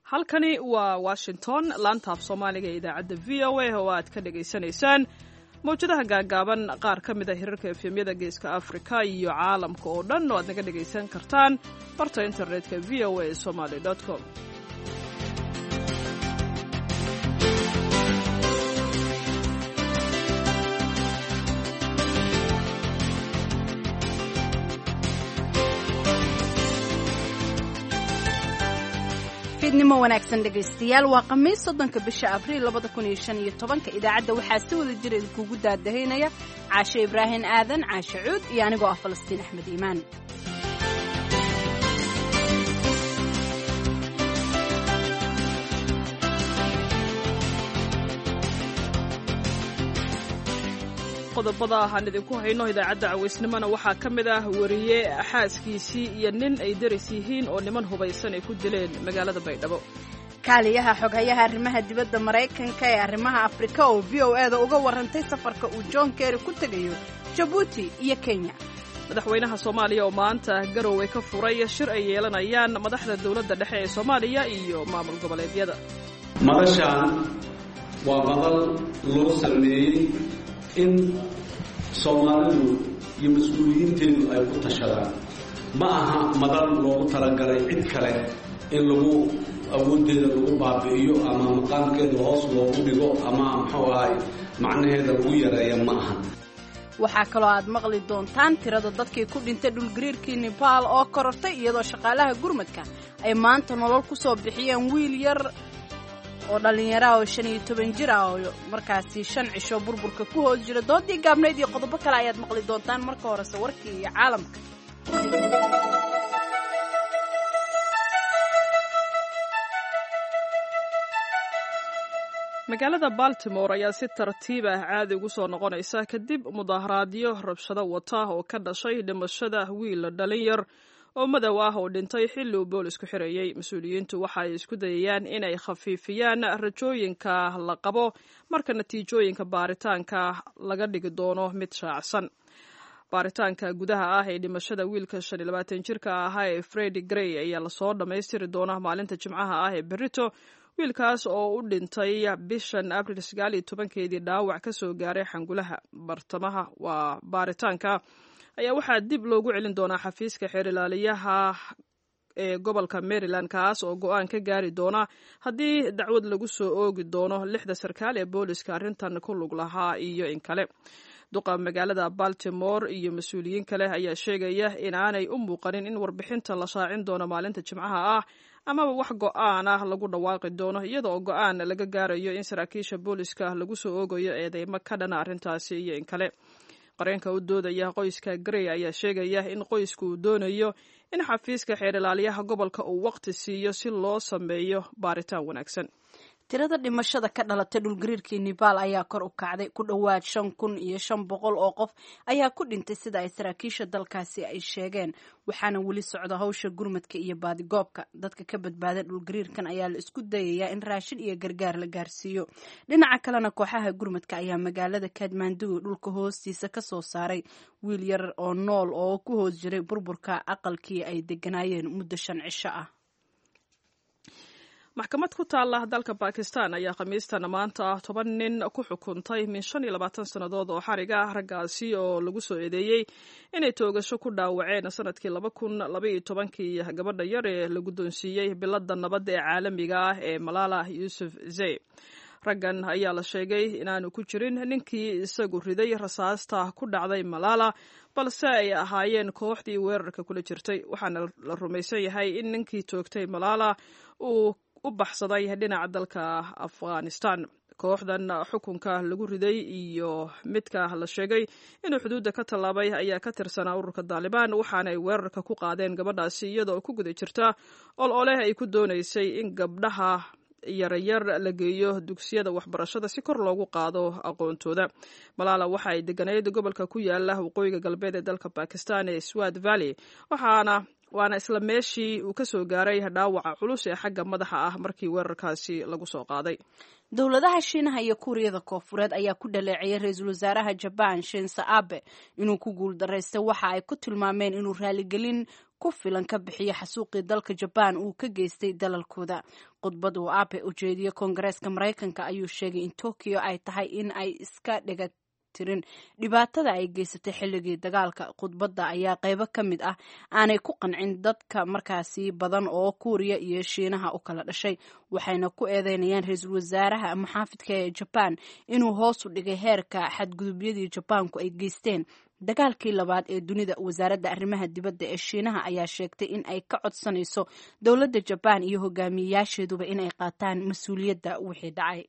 halkani waa Washington laanta af Soomaaliga idaacadda VOA oo aad ka dhageysanaysaan mawjadaha gaagaaban qaar ka mid ah hirarka efemyada geeska Afrika iyo caalamka oo dhan oo aad naga dhageysan kartaan barta internetka voasomali.com. fiidnimo wanaagsan dhegaystayaal waa khamiis 3 bisha Abriil 2015 idaacadda waxaa si wada jir idinkugu daadahaynaya Caashe Ibraahin Aadan Caashe Cuud iyo anigoo ah Falastiin Axmed Iimaan. qodobada aan idinku hayno idaacadda cawaysnimana waxaa ka mid ah wariye xaaskiisii iyo nin ay daris yihiin oo niman hubaysan ay ku dileen magaalada Baydhabo. kaaliyaha xoghayaha arrimaha dibadda Mareykanka ee arrimaha Afrika oo VOA-da uga warantay safarka uu John Kerry ku tagayo Djibouti iyo Kenya. madaxweynaha Soomaaliya oo maanta Garowe ka furay shir ay yeelanayaan madaxda dawladda dhexe ee Soomaaliya iyo maamul goboleedyada. madashaan waa madal loo sameeyay in Soomaalidu iyo mas'uuliyiinteedu ay ku tashadaan ma aha madal loogu talagalay cid kale in lagu awoodeeda lagu baabi'iyo ama maqaamkeeda hoos loogu dhigo ama muxuu ahay macnaheeda lagu yareeyo ma aha. waxaa kaloo aad maqli doontaan tirada dadkii ku dhintay dhulgariirkii Nepal oo korortay iyadoo shaqaalaha gurmadka ay maanta nolol ku soo bixiyeen wiil yar oo dhalinyaro oo 15 jir ah oo markaasi 5 cisho burburka ku hoos jira. doodii gaabnayd iyo qodobo kale ayaad maqli doontaan marka hore warkii iyo caalamka. magaalada Baltimore ayaa si tartiib ah caadi ugu soo noqonaysa kadib mudaharaadyo rabshado wata oo ka dhashay dhimashada wiil dhalinyar oo madow ah oo dhintay xilli uu boolisku xirayay. mas-uuliyiintu waxa ay isku dayayaan inay khafiifiyaan rajooyinka la qabo marka natiijooyinka baaritaanka laga dhigi doono mid shaacsan. baaritaanka gudaha ah ee dhimashada wiilka 25 jirka ahaa ee Freddie Gray ayaa lasoo dhammaystiri doonaa maalinta Jimcaha ah ee berrito. wiilkaas oo u dhintay bishan Abriil 19 dhaawac ka soo gaaray xangulaha bartamaha waa baaritaanka ayaa waxaa dib loogu celin doonaa xafiiska xeer ilaaliyaha ee gobolka Maryland kaas oo go'aan ka gaari doona haddii dacwad lagu soo oogi doono 6 sarkaal ee booliska arrintan ku lug lahaa iyo in kale. duqa magaalada Baltimore iyo mas'uuliyiin kale ayaa sheegaya in aanay u muuqanin in warbixinta la shaacin doono maalinta Jimcaha ah amaba wax go'aan ah lagu dhawaaqi doono iyada oo go'aan laga gaarayo in saraakiisha booliska lagu soo oogayo eedeymo ka dhana arrintaasi iyo in kale. qareenka u doodaya qoyska Gray ayaa sheegaya in qoysku uu doonayo in xafiiska xeer ilaaliyaha gobolka uu waqti siiyo si loo sameeyo baaritaan wanaagsan. tirada dhimashada ka dhalatay dhulgariirkii Nepal ayaa kor u kacday ku dhawaad 5,500 oo qof ayaa ku dhintay sida ay saraakiisha dalkaasi ay sheegeen waxaana weli socda hawsha gurmadka iyo baadigoobka. dadka ka badbaaday dhulgariirkan ayaa la isku dayayaa in raashin iyo gargaar la gaarsiiyo. dhinaca kalena kooxaha gurmadka ayaa magaalada Kathmandu dhulka hoostiisa ka soo saaray wiil yar oo nool oo ku hoos jiray burburka aqalkii ay deganaayeen muddo 5 cisho ah. maxkamad ku taala dalka Pakistan ayaa khamiistan maanta 10 nin ku xukuntay min 25 sanadood oo xariga ah raggaasi oo lagu soo eedeeyay inay toogasho ku dhaawaceen sanadkii 2012 gabadha yar ee la guddoonsiiyey biladda nabadda ee caalamiga ah ee Malala Yousafzai. raggan ayaa la sheegay inaanu ku jirin ninkii isagu riday rasaasta ku dhacday Malala balse ay ahaayeen kooxdii weerarka kula jirtay. waxaana la rumaysan yahay in ninkii toogtay Malala uu u baxsaday dhinaca dalka Afghanistan. kooxdan xukunka lagu riday iyo midka la sheegay inuu xuduudda ka tallaabay ayaa ka tirsanaa ururka Taliban waxaana ay weerarka ku qaadeen gabadhaasi iyadoo ku guda jirta olole ay ku doonaysay in gabdhaha yaryar la geeyo dugsiyada waxbarashada si kor loogu qaado aqoontooda. Malala waxa ay deganayd gobolka ku yaala waqooyiga galbeed ee dalka Pakistan ee Swat Valley waana isla meeshii uu ka soo gaaray dhaawaca culus ee xagga madaxa ah markii weerarkaasi lagu soo qaaday. dowladaha Shiinaha iyo Kuuriyada Koonfureed ayaa ku dhaleeciyay ra'iisul wasaaraha Japan Shinzo Abe inuu ku guuldareystay waxa ay ku tilmaameen inuu raaligelin ku filan ka bixiyo xasuuqii dalka Japan uu ka geystay dalalkooda. khudbad uu Abe u jeediyey Koongareeska Mareykanka ayuu sheegay in Tokyo ay tahay in ay iska dhiga tirin dhibaatada ay geysatay xilligii dagaalka. Khudbadda ayaa qaybo ka mid ah aanay ku qancin dadka markaasi badan oo Kuuriya iyo Shiinaha u kala dhashay, waxayna ku eedeynayaan ra-iisul wasaaraha muxaafidka ee Japan inuu hoos u dhigay heerka xadgudubyadii Jabaanku ay geysteen dagaalkii labaad ee dunida. Wasaaradda arrimaha dibadda ee Shiinaha ayaa sheegtay in ay ka codsanayso dowladda Japan iyo hogaamiyayaasheeduba in ay qaataan mas-uuliyadda wixii dhacay.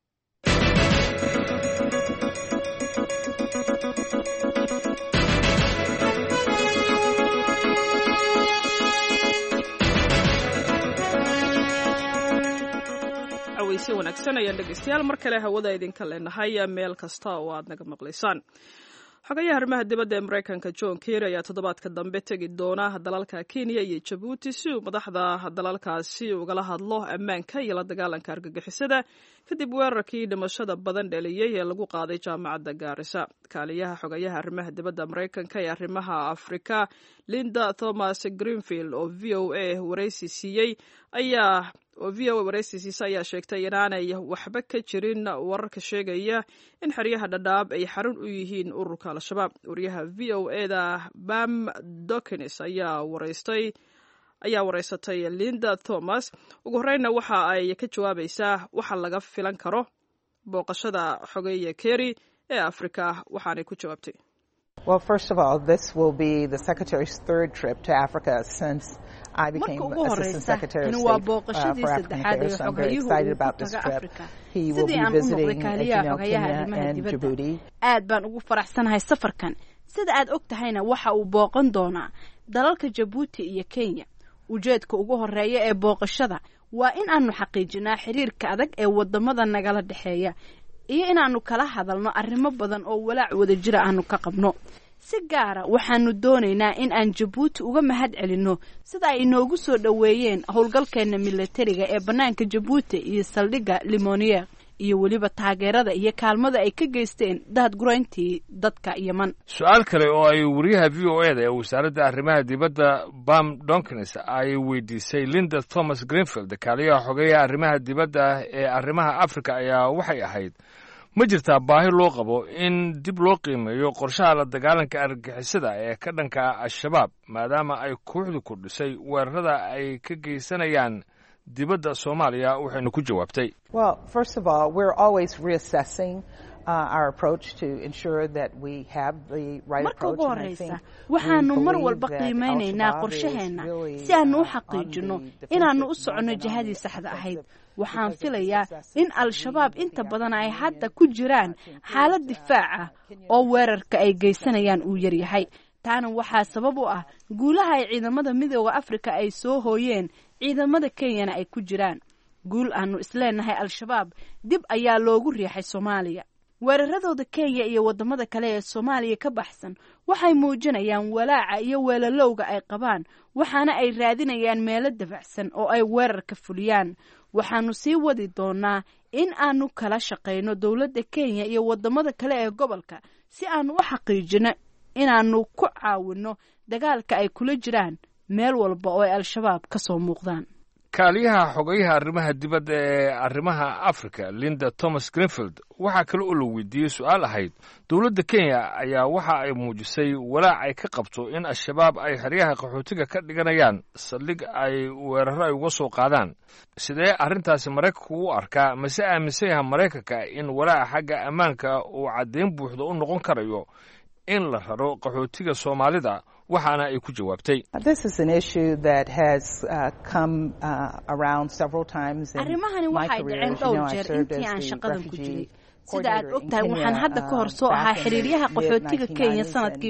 si wanaagsan ayaan dhegeystayaal mar kale hawada idinka leenahay meel kasta oo aad naga maqlaysaan. xogayaha arrimaha dibadda ee Mareykanka John Kerry ayaa toddobaadka dambe tegi doona dalalka Kenya iyo Djibouti si uu madaxda dalalkaasi ugala hadlo ammaanka iyo la dagaalanka argagixisada kadib weerarkii dhimashada badan dhaliyay ee lagu qaaday jaamacadda Garissa. Kaaliyaha xogayaha arrimaha dibadda Mareykanka ee arrimaha Afrika Linda Thomas Greenfield oo VOA wareysiisay ayaa sheegtay inaanay waxba ka jirin wararka sheegaya in xeryaha Dadaab ay xarun u yihiin ururka Al-Shabaab. Wariyaha VOA-da Bam Dawkins ayaa wareysatay Linda Thomas. Ugu horreynna waxa ay ka jawaabaysaa waxa laga filan karo booqashada xogeeye Kerry ee Afrika, waxaanay ku jawaabtay. Well, first of all, this will be the Secretary's third trip to Africa since I became Assistant Secretary of State for African Affairs. So I'm very excited about this trip. He will be visiting, Kenya and Djibouti. Aad baan ugu faraxsanahay safarkan. Sida aad ogtahayna waxa uu booqan doonaa dalalka Djibouti iyo Kenya. Ujeedka ugu horeeya ee booqashada waa in aanu xaqiijinaa xiriirka adag ee wadamada nagala dhaxeeya iyo inaanu kala hadalno arrimo badan oo walaac wada jira aanu ka qabno. Si gaara waxaanu doonaynaa in aan Djibouti uga mahad celinno sida ay inoogu soo dhaweeyeen howlgalkeena militariga ee banaanka Djibouti iyo saldhigga Limonier iyo weliba taageerada iyo kaalmada ay ka geysteen daadgurayntii dadka Yemen. Su'aal kale oo ay wariyaha VOA-da ee wasaaradda arrimaha dibadda Bam Dawkins ay weydiisay Linda Thomas Greenfield, kaaliyaha xogeeyaha arrimaha dibadda ee arrimaha Afrika, ayaa waxay ahayd: ma jirtaa baahi loo qabo in dib loo qiimeeyo qorshaha la dagaalanka argagixisada ee ka dhanka Al-Shabaab maadaama ay kooxdu ku dhisay weerarada ay ka geysanayaan dibadda Soomaaliya? Waxaynu ku jawaabtay: Well, first of all, we're always reassessing our approach to ensure that we have the right approach. And I think waxaanu mar walba qiimeynaynaa qorshaheena si aanu u xaqiijino inaanu u socono jihadii saxda ahayd. Waxaan filayaa in Al-Shabaab inta badan ay hadda ku jiraan xaalad difaac ah oo weerarka ay geysanayaan uu yar yahay. Taana waxaa sabab u ah guulaha ay ciidamada Midowga Afrika ay soo hooyeen, ciidamada Kenyana ay ku jiraan. Guul aanu isleenahay Al-Shabaab dib ayaa loogu riixay Soomaaliya. Weeraradooda Kenya iyo wadamada kale ee Soomaaliya ka baxsan waxay muujinayaan walaaca iyo weelalowga ay qabaan, waxaana ay raadinayaan meelo dabacsan oo ay weerarka fuliyaan. Waxaanu sii wadi doonaa in aanu kala shaqeyno dowladda Kenya iyo wadamada kale ee gobolka si aanu u xaqiijino inaanu ku caawino dagaalka ay kula jiraan meel walba oo ay Al-Shabaab ka soo muuqdaan. kaaliyaha xogeyaha arrimaha dibadda ee arrimaha Afrika Linda Thomas Greenfield waxaa kale oo la weydiiyey su'aal ahayd: dowladda Kenya ayaa waxa ay muujisay walaac ay ka qabto in Al-Shabaab ay xeryaha qaxootiga ka dhiganayaan saldhig ay weeraro ay uga soo qaadaan. Sidee arrintaasi Mareykanku u arkaa? mase aaminsan yahay Mareykanka in walaaca xagga ammaanka uu caddeyn buuxda u noqon karayo in la raro qaxootiga Soomaalida? waxaana ay ku jawaabtay: This is an issue that has come around several times in my career. Intii aan shaqadan ku jiray. Sida aad ogtahay waxaan hadda ka hor soo ahaa xiriiryaha qaxootiga Kenya sanadkii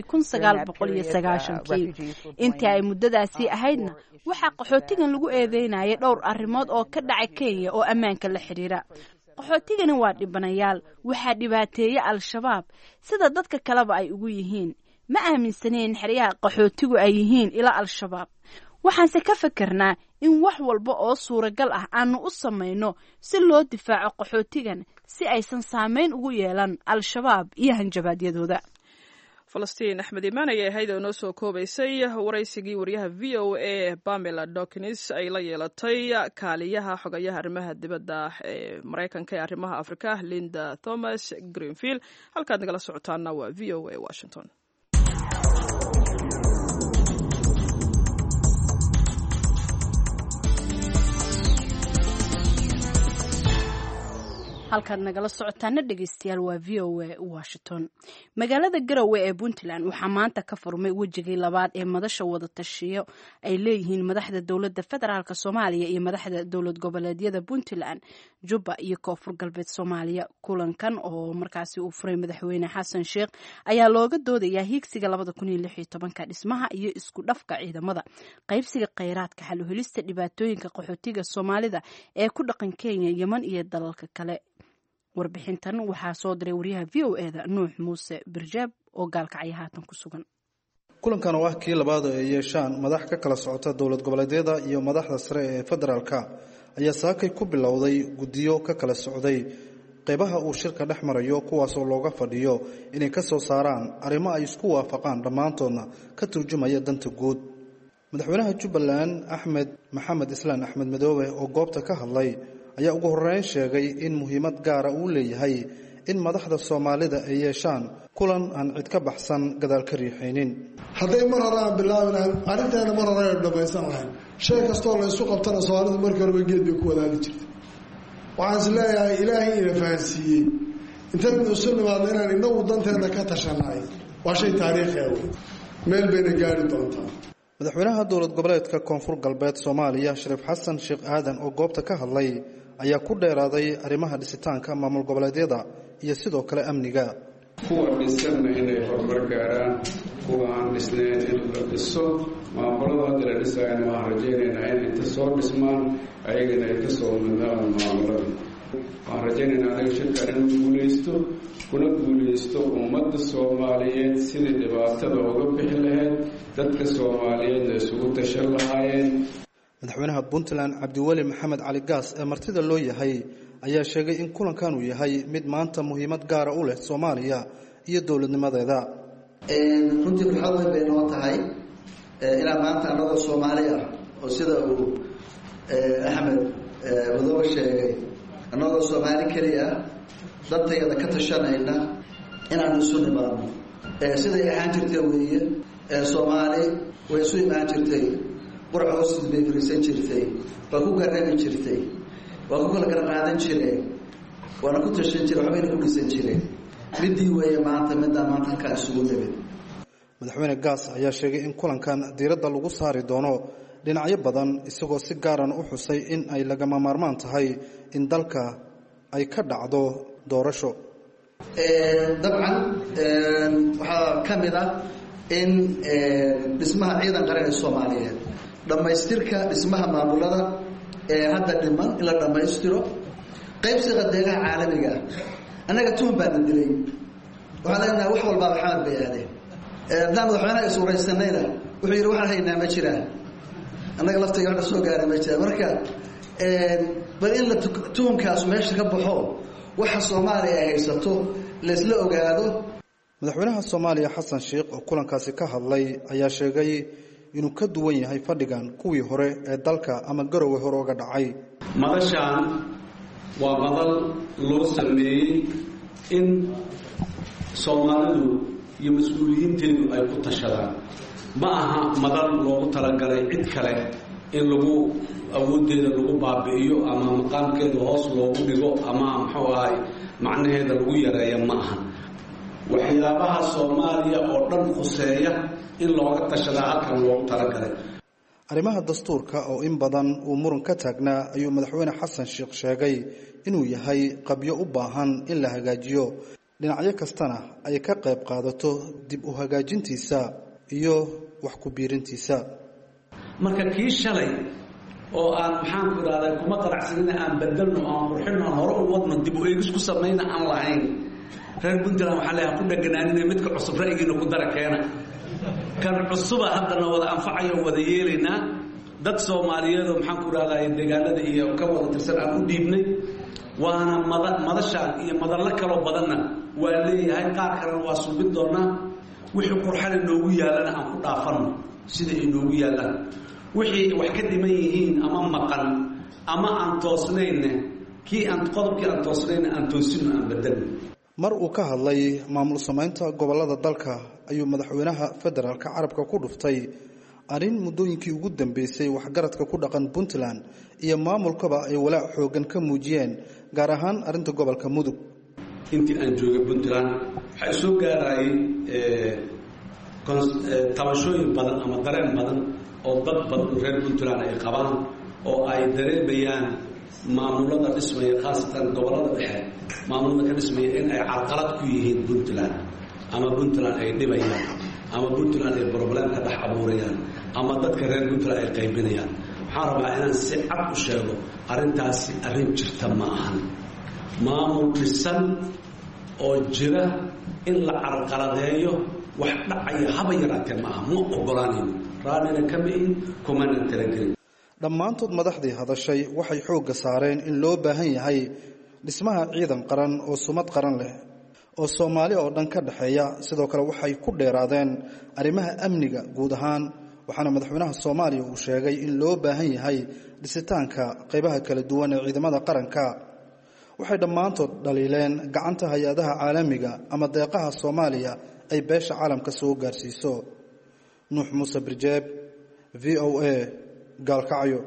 1990. Intii ay muddadaasi ahaydna waxaa qaxootigan lagu eedeynayay dhowr arrimood oo ka dhacay Kenya oo ammaanka la xiriira. qaxootigani waa dhibanayaal, waxaa dhibaateeya Al-Shabaab sida dadka kaleba ay ugu yihiin. Ma aaminsaneen xeryaha qaxootigu ay yihiin ila Al-Shabaab. Waxaanse ka fikirnaa in wax walba oo suuragal ah aanu u samayno si loo difaaco qaxootigan si aysan saameyn ugu yeelan Al-Shabaab iyo hanjabaadyadooda. falastiin axmed imaan ayay ahayd oo noo soo koobaysay waraysigii wariyaha v o a Pamela Dawkins ay la yeelatay kaaliyaha xogayaha arrimaha dibadda ee Mareykanka ee arrimaha Afrika Linda Thomas Greenfield. halkaad nagala socotaana waa v o a Washington. halkaad nagala socotaana dhegeystayaal waa v o a Washington. magaalada Garowe ee Puntland waxaa maanta ka furmay wejigii labaad ee madasha wada tashiyo ay leeyihiin madaxda dowladda federaalk Soomaaliya iyo madaxda dowlad goboleedyada Puntland, Jubba iyo Koonfur Galbeed Soomaaliya. kulankan oo markaasi uu furay madaxweyne Xasan Sheekh ayaa looga doodayaa hiigsiga 2016 dhismaha iyo isku dhafka ciidamada, qaybsiga kheyraadka, xal u helista dhibaatooyinka qaxootiga Soomaalida ee ku dhaqan Kenya, Yemen iyo dalalka kale. warbixintan waxaa soo diray wariyaha v o a da Nuux Muuse Birjaab oo gaalkacyo haatan ku sugan. kulankan oo ah kii labaad ee yeeshaan madax ka kala socota dowlad goboleedyada iyo madaxda sare ee federaalka ayaa saakay ku bilowday guddiyo ka kala socday qaybaha uu shirka dhex marayo, kuwaasoo looga fadhiyo inay ka soo saaraan arrimo ay isku waafaqaan dhammaantoodna ka turjumaya danta guud. madaxweynaha Jubbaland Axmed Maxamed Islaan Axmed Madoobe oo goobta ka hadlay ayaa ugu horeyn sheegay in muhiimad gaara uu leeyahay in madaxda Soomaalida ay yeeshaan kulan aan cid ka baxsan gadaal ka riixaynin. hadday mar hore aan bilaabnaan arrinteena mar hore ay dhamaysan lahayn shay kastoo la isu qabtana Soomaalidu markii hore geed bay ku wadaagi jirtay. waxaan is leeyahay ilaahay ina fahansiiyey intaynu isu nimaadno inaan inagu danteena ka tashanay waa shay taariikhi ah, meel bayna gaari doontaa. madaxweynaha dowlad goboleedka Koonfur Galbeed Soomaaliya Shariif Xasan Sheekh Aadan oo goobta ka hadlay ayaa ku dheeraaday arrimaha dhisitaanka maamul goboleedyada iyo sidoo kale amniga. kuwa dhisana inay horumar gaaraan, kuwa aan dhisnayn in la dhiso. maamulada la dhisayana waxaan rajaynaynaa in inta soo dhismaan ayagana ay ka soo midnaan maamulada. waxaan rajaynaynaa anaga shirkaan inuu guulaysto, kuna guulaysto ummadda Soomaaliyeed sidii dhibaatada uga bixi lahayd, dadka Soomaaliyeedna isugu tashan lahaayeen. madaxweynaha Puntland Cabdiweli Maxamed Cali Gaas ee martida loo yahay ayaa sheegay in kulankan uu yahay mid maanta muhiimad gaar u leh Soomaaliya iyo dowladnimadeeda. runtii waxaa weyn bay noo tahay inaan maanta anagoo Soomaali ah oo sida uu Axmed Madoobe sheegay anagoo Soomaali kaliya dadtayada ka tashanayna inaan isu nimaadno. siday ahaan jirtay weeye Soomaali way isu imaan jirtay, qurux hoostiis bay fariisan jirtay, waa ku garaabi jirtay, waa ku kala qaadan jireen, waana ku tashan jireen, waxbayna ku dhisan jireen. midii weeye maanta midaan maanta halkaa isugu nimid. madaxweyne Gaas ayaa sheegay in kulankan diiradda lagu saari doono dhinacyo badan, isagoo si gaaran u xusay in ay lagama maarmaan tahay in dalka ay ka dhacdo doorasho. dabcan waxaa ka mid ah in dhismaha ciidan qaran ee Soomaaliyeed, dhammaystirka dhismaha maamulada ee hadda dhiman in la dhammaystiro, qaybsiga deegaha caalamiga ah. annaga tuun baana dilay, waxaan leenahay wax walba maxamed bay aadeen. haddaan madaxweynaha is waraysanayna wuxuu yidhi waxaan haynaa ma jiraan, annaga laftayga wax soo gaaray ma jiraan. marka bal in la tuunkaas meesha ka baxo, waxa Soomaaliya ay haysato laysla ogaado. madaxweynaha Soomaaliya Xasan Sheekh oo kulankaasi ka hadlay ayaa sheegay inuu ka duwan yahay fadhigan kuwii hore ee dalka ama Garowe hore uga dhacay. madashaan waa madal loo sameeyey in Soomaalidu iyo mas'uuliyiinteedu ay ku tashadaan. ma aha madal loogu talagalay cid kale in lagu awoodeeda lagu baabi'iyo ama maqaamkeeda hoos loogu dhigo ama muxuu ahay macnaheeda lagu yareeyo. ma aha waxyaabaha Soomaaliya oo dhan khuseeya in looga tashadaa halkan loogu talagalay. arrimaha dastuurka oo in badan uu muran ka taagnaa ayuu madaxweyne Xasan Sheekh sheegay inuu yahay qabyo u baahan in la hagaajiyo, dhinacyo kastana ay ka qayb qaadato dib u hagaajintiisa iyo wax ku biirintiisa. marka kii shalay oo aan maxaan ku raadaan kuma qaracsanina aan bedelno aan qurxino hore u wadno dib u eegis ku sameeyna aan lahayn. reer Puntland waxaa leeyahay ku dhaganaanina midka cusub ra'yigiina ku dara keena. kan cusuba haddana wada anfacayo wada yeelaynaa. dad Soomaaliyeed oo maxaan ku raadaan deegaanada iyo ka wada tirsan aan u dhiibnay, waana madashaan iyo madalla kaloo badanna waa leeyahay, qaar kalena waa subin doonaa. wixii qurxana noogu yaalana aan ku dhaafano sida ay noogu yaalaan wixii wax ka dhiman yihiin ama maqan ama aan toosnayna qodobkii aan toosnayna aan toosino aan bedelno. mar uu ka hadlay maamul samaynta gobolada dalka ayuu madaxweynaha federaalka carabka ku dhuftay arrin muddooyinkii ugu dambeysay waxgaradka ku dhaqan Puntland iyo maamulkaba ay walaac xoogan ka muujiyeen gaar ahaan arrinta gobolka Mudug. intii aan joogay Puntland waxay soo gaarayay tabashooyin badan ama dareen badan oo dad badan reer Puntland ay qabaan oo ay dareemayaan maamulada dhismaya khaasatan gobolada dhexe maamulada ka dhismaya in ay carqalad ku yihiin Puntland ama Puntland ay dhibayaan ama Puntland ay problem ka dhex abuurayaan ama dadka reer Puntland ay qaybinayaan. waxaan rabaa inaan si cad u sheego arrintaasi arrin jirta ma ahan. maamul dhisan oo jira in la carqaladeeyo wax dhacaya haba yaraatee ma aha, ma ogolaanayno, raallina kama ihin, kumana talagelin. dhammaantood madaxdii hadashay waxay xoogga saareen in loo baahan yahay dhismaha ciidan qaran oo sumad qaran leh oo Soomaali oo dhan ka dhaxeeya. sidoo kale waxay ku dheeraadeen arrimaha amniga guud ahaan, waxaana madaxweynaha Soomaaliya uu sheegay in loo baahan yahay dhisitaanka qaybaha kala duwan ee ciidamada qaranka. waxay dhammaantood dhaliileen gacanta hay-adaha caalamiga ama deeqaha Soomaaliya ay beesha caalamka soo gaarsiiso. Nuux Muuse Birjeeb, VOA, Gaalkacyo.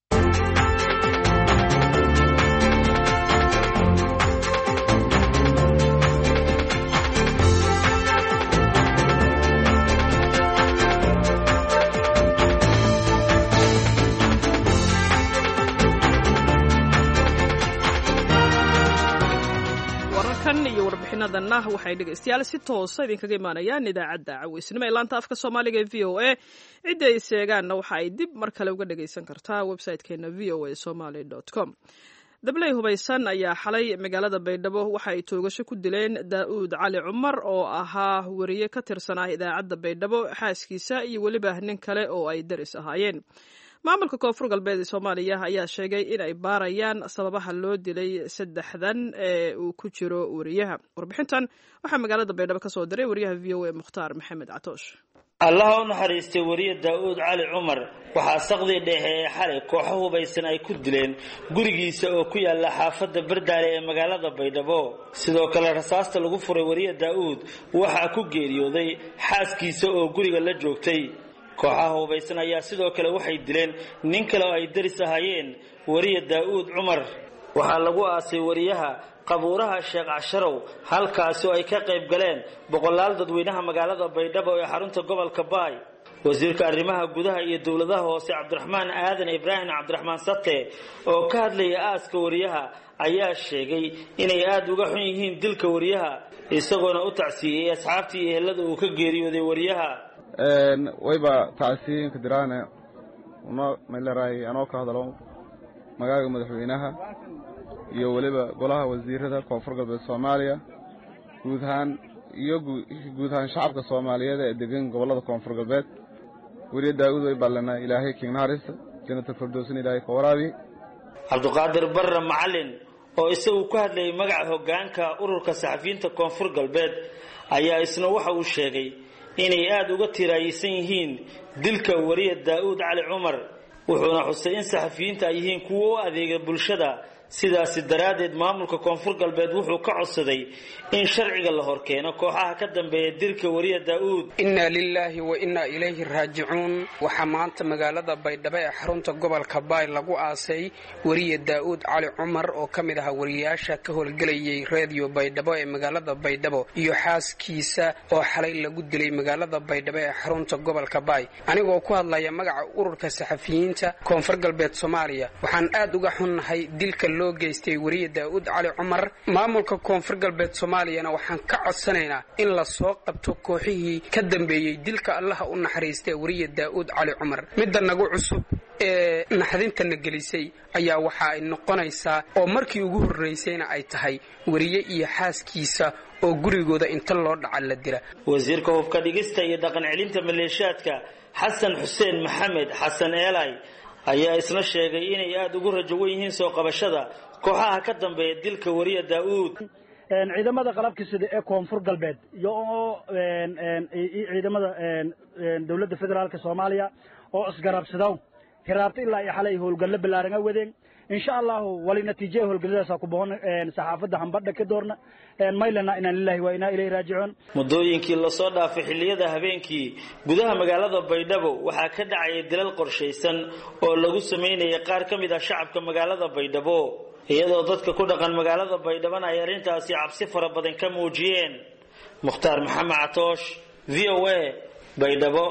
iyo warbixinadanna waxay dhegaystayaal si toosa idinkaga imaanayaan idaacadda caweysnimo ee laanta afka Soomaaliga ee VOA. cidda ay sheegaanna waxa ay dib mar kale uga dhagaysan kartaa website-keena voasomali.com. dablay hubaysan ayaa xalay magaalada Baydhabo waxa ay toogasho ku dileen Daa'uud Cali Cumar oo ahaa wariye ka tirsanaa idaacadda Baydhabo, xaaskiisa iyo weliba nin kale oo ay daris ahaayeen. maamulka koonfur galbeed ee Soomaaliya ayaa sheegay in ay baarayaan sababaha loo dilay saddexdan ee uu ku jiro wariyaha. warbixintan waxaa magaalada Baydhabo ka soo diray wariyaha VOA Mukhtaar Maxamed Catoosh. Allah u naxariistay wariye Daa'uud Cali Cumar waxaa saqdii dhexe ee xalay kooxo hubaysan ay ku dileen gurigiisa oo ku yaala xaafadda Bardaale ee magaalada Baydhabo. sidoo kale rasaasta lagu furay wariye Daa'uud waxaa ku geeriyooday xaaskiisa oo guriga la joogtay. kooxaha hubaysan ayaa sidoo kale waxay dileen nin kale oo ay daris ahaayeen wariye Daa'uud Cumar. waxaa lagu aasay wariyaha qabuuraha Sheekh Casharow halkaas oo ay ka qayb galeen boqolaal dadweynaha magaalada Baydhabo ee xarunta gobolka Baay. wasiirka arrimaha gudaha iyo dawladaha hoose Cabdiraxmaan Aadan Ibraahim Cabdiraxmaan Sate oo ka hadlaya aaska wariyaha ayaa sheegay inay aad uga xun yihiin dilka wariyaha, isagoona u tacsiiyay asxaabtii iyo ehelada uu ka geeriyooday wariyaha. wayba tacsiin ka diraan una meelaray anoo ka hadalo magaalada madaxweynaha iyo waliba golaha wasiirada koonfur galbeed Soomaaliya guud ahaan shacabka Soomaaliyeed ee degan gobolada koonfur galbeed. wariye Daa'uud way balana Ilaahay kiinaarisa jannada firdawsin Ilaahay ka waraabi. Cabduqaadir Barre Macallin oo isagu ku hadlayay magaca hoggaanka ururka saxafiyiinta koonfur galbeed ayaa isna waxa uu sheegay inay aad uga tiraaysan yihiin dilka wariye Daa'uud Cali Cumar, wuxuuna xusay in saxafiyiinta ay yihiin kuwo u adeega bulshada. sidaas daraadeed maamulka koonfur galbeed wuxuu ka codsaday in sharciga la horkeeno kooxaha ka dambeeya dilka wariye Daa'uud. inna lillahi wa inna ilayhi raaji'uun. waxaa maanta magaalada Baydhabo ee xarunta gobolka Baay lagu aasay wariye Daa'uud Cali Cumar oo ka mid ah wariyaasha ka howlgelayay radio Baydhabo ee magaalada Baydhabo iyo xaaskiisa oo xalay lagu dilay magaalada Baydhabo ee xarunta gobolka Baay. anigoo ku hadlaya magaca ururka saxafiyiinta koonfur galbeed Soomaaliya waxaan aad uga xunnahay dilka loo geystay wariye Daa'uud Cali Cumar. maamulka koonfur galbeed Soomaaliyana waxaan ka codsanaynaa in la soo qabto kooxihii ka dambeeyay dilka Allah u naxariistay wariye Daa'uud Cali Cumar. midda nagu cusub ee naxdintana gelisay ayaa waxa ay noqonaysaa oo markii ugu horeysayna ay tahay wariye iyo xaaskiisa oo gurigooda inta loo dhaca la dila. wasiirka hubka dhigista iyo dhaqan celinta maleeshiyaadka Xasan Xuseen Maxamed Xasan Eelay ayaa isna sheegay inay aad ugu rajo weyn yihiin soo qabashada kooxaha ka dambeeya dilka wariye Daa'uud. ciidamada qalabka sida ee koonfur galbeed iyo ciidamada dawladda federaalka Soomaaliya oo isgarabsadaw hiraabta ilaa ay xalay howlgal balaaran wadeen insha Allah wali natiijo howlgalladaas ku boon saxaafadda hanbadha ka doorna maylana inaan lillahi wa inaa ilayhi raaji'uun muddooyinkii la soo dhaafay xilliyada habeenkii gudaha magaalada Baydhabo waxaa ka dhacay dilal qorsheysan oo lagu sameeyay qaar ka mid ah shacabka magaalada Baydhabo iyadoo dadka ku dhaqan magaalada Baydhabo ay arintaasi cabsi fara badan ka muujiyeen Mukhtaar Maxamed Catoosh VOA Baydhabo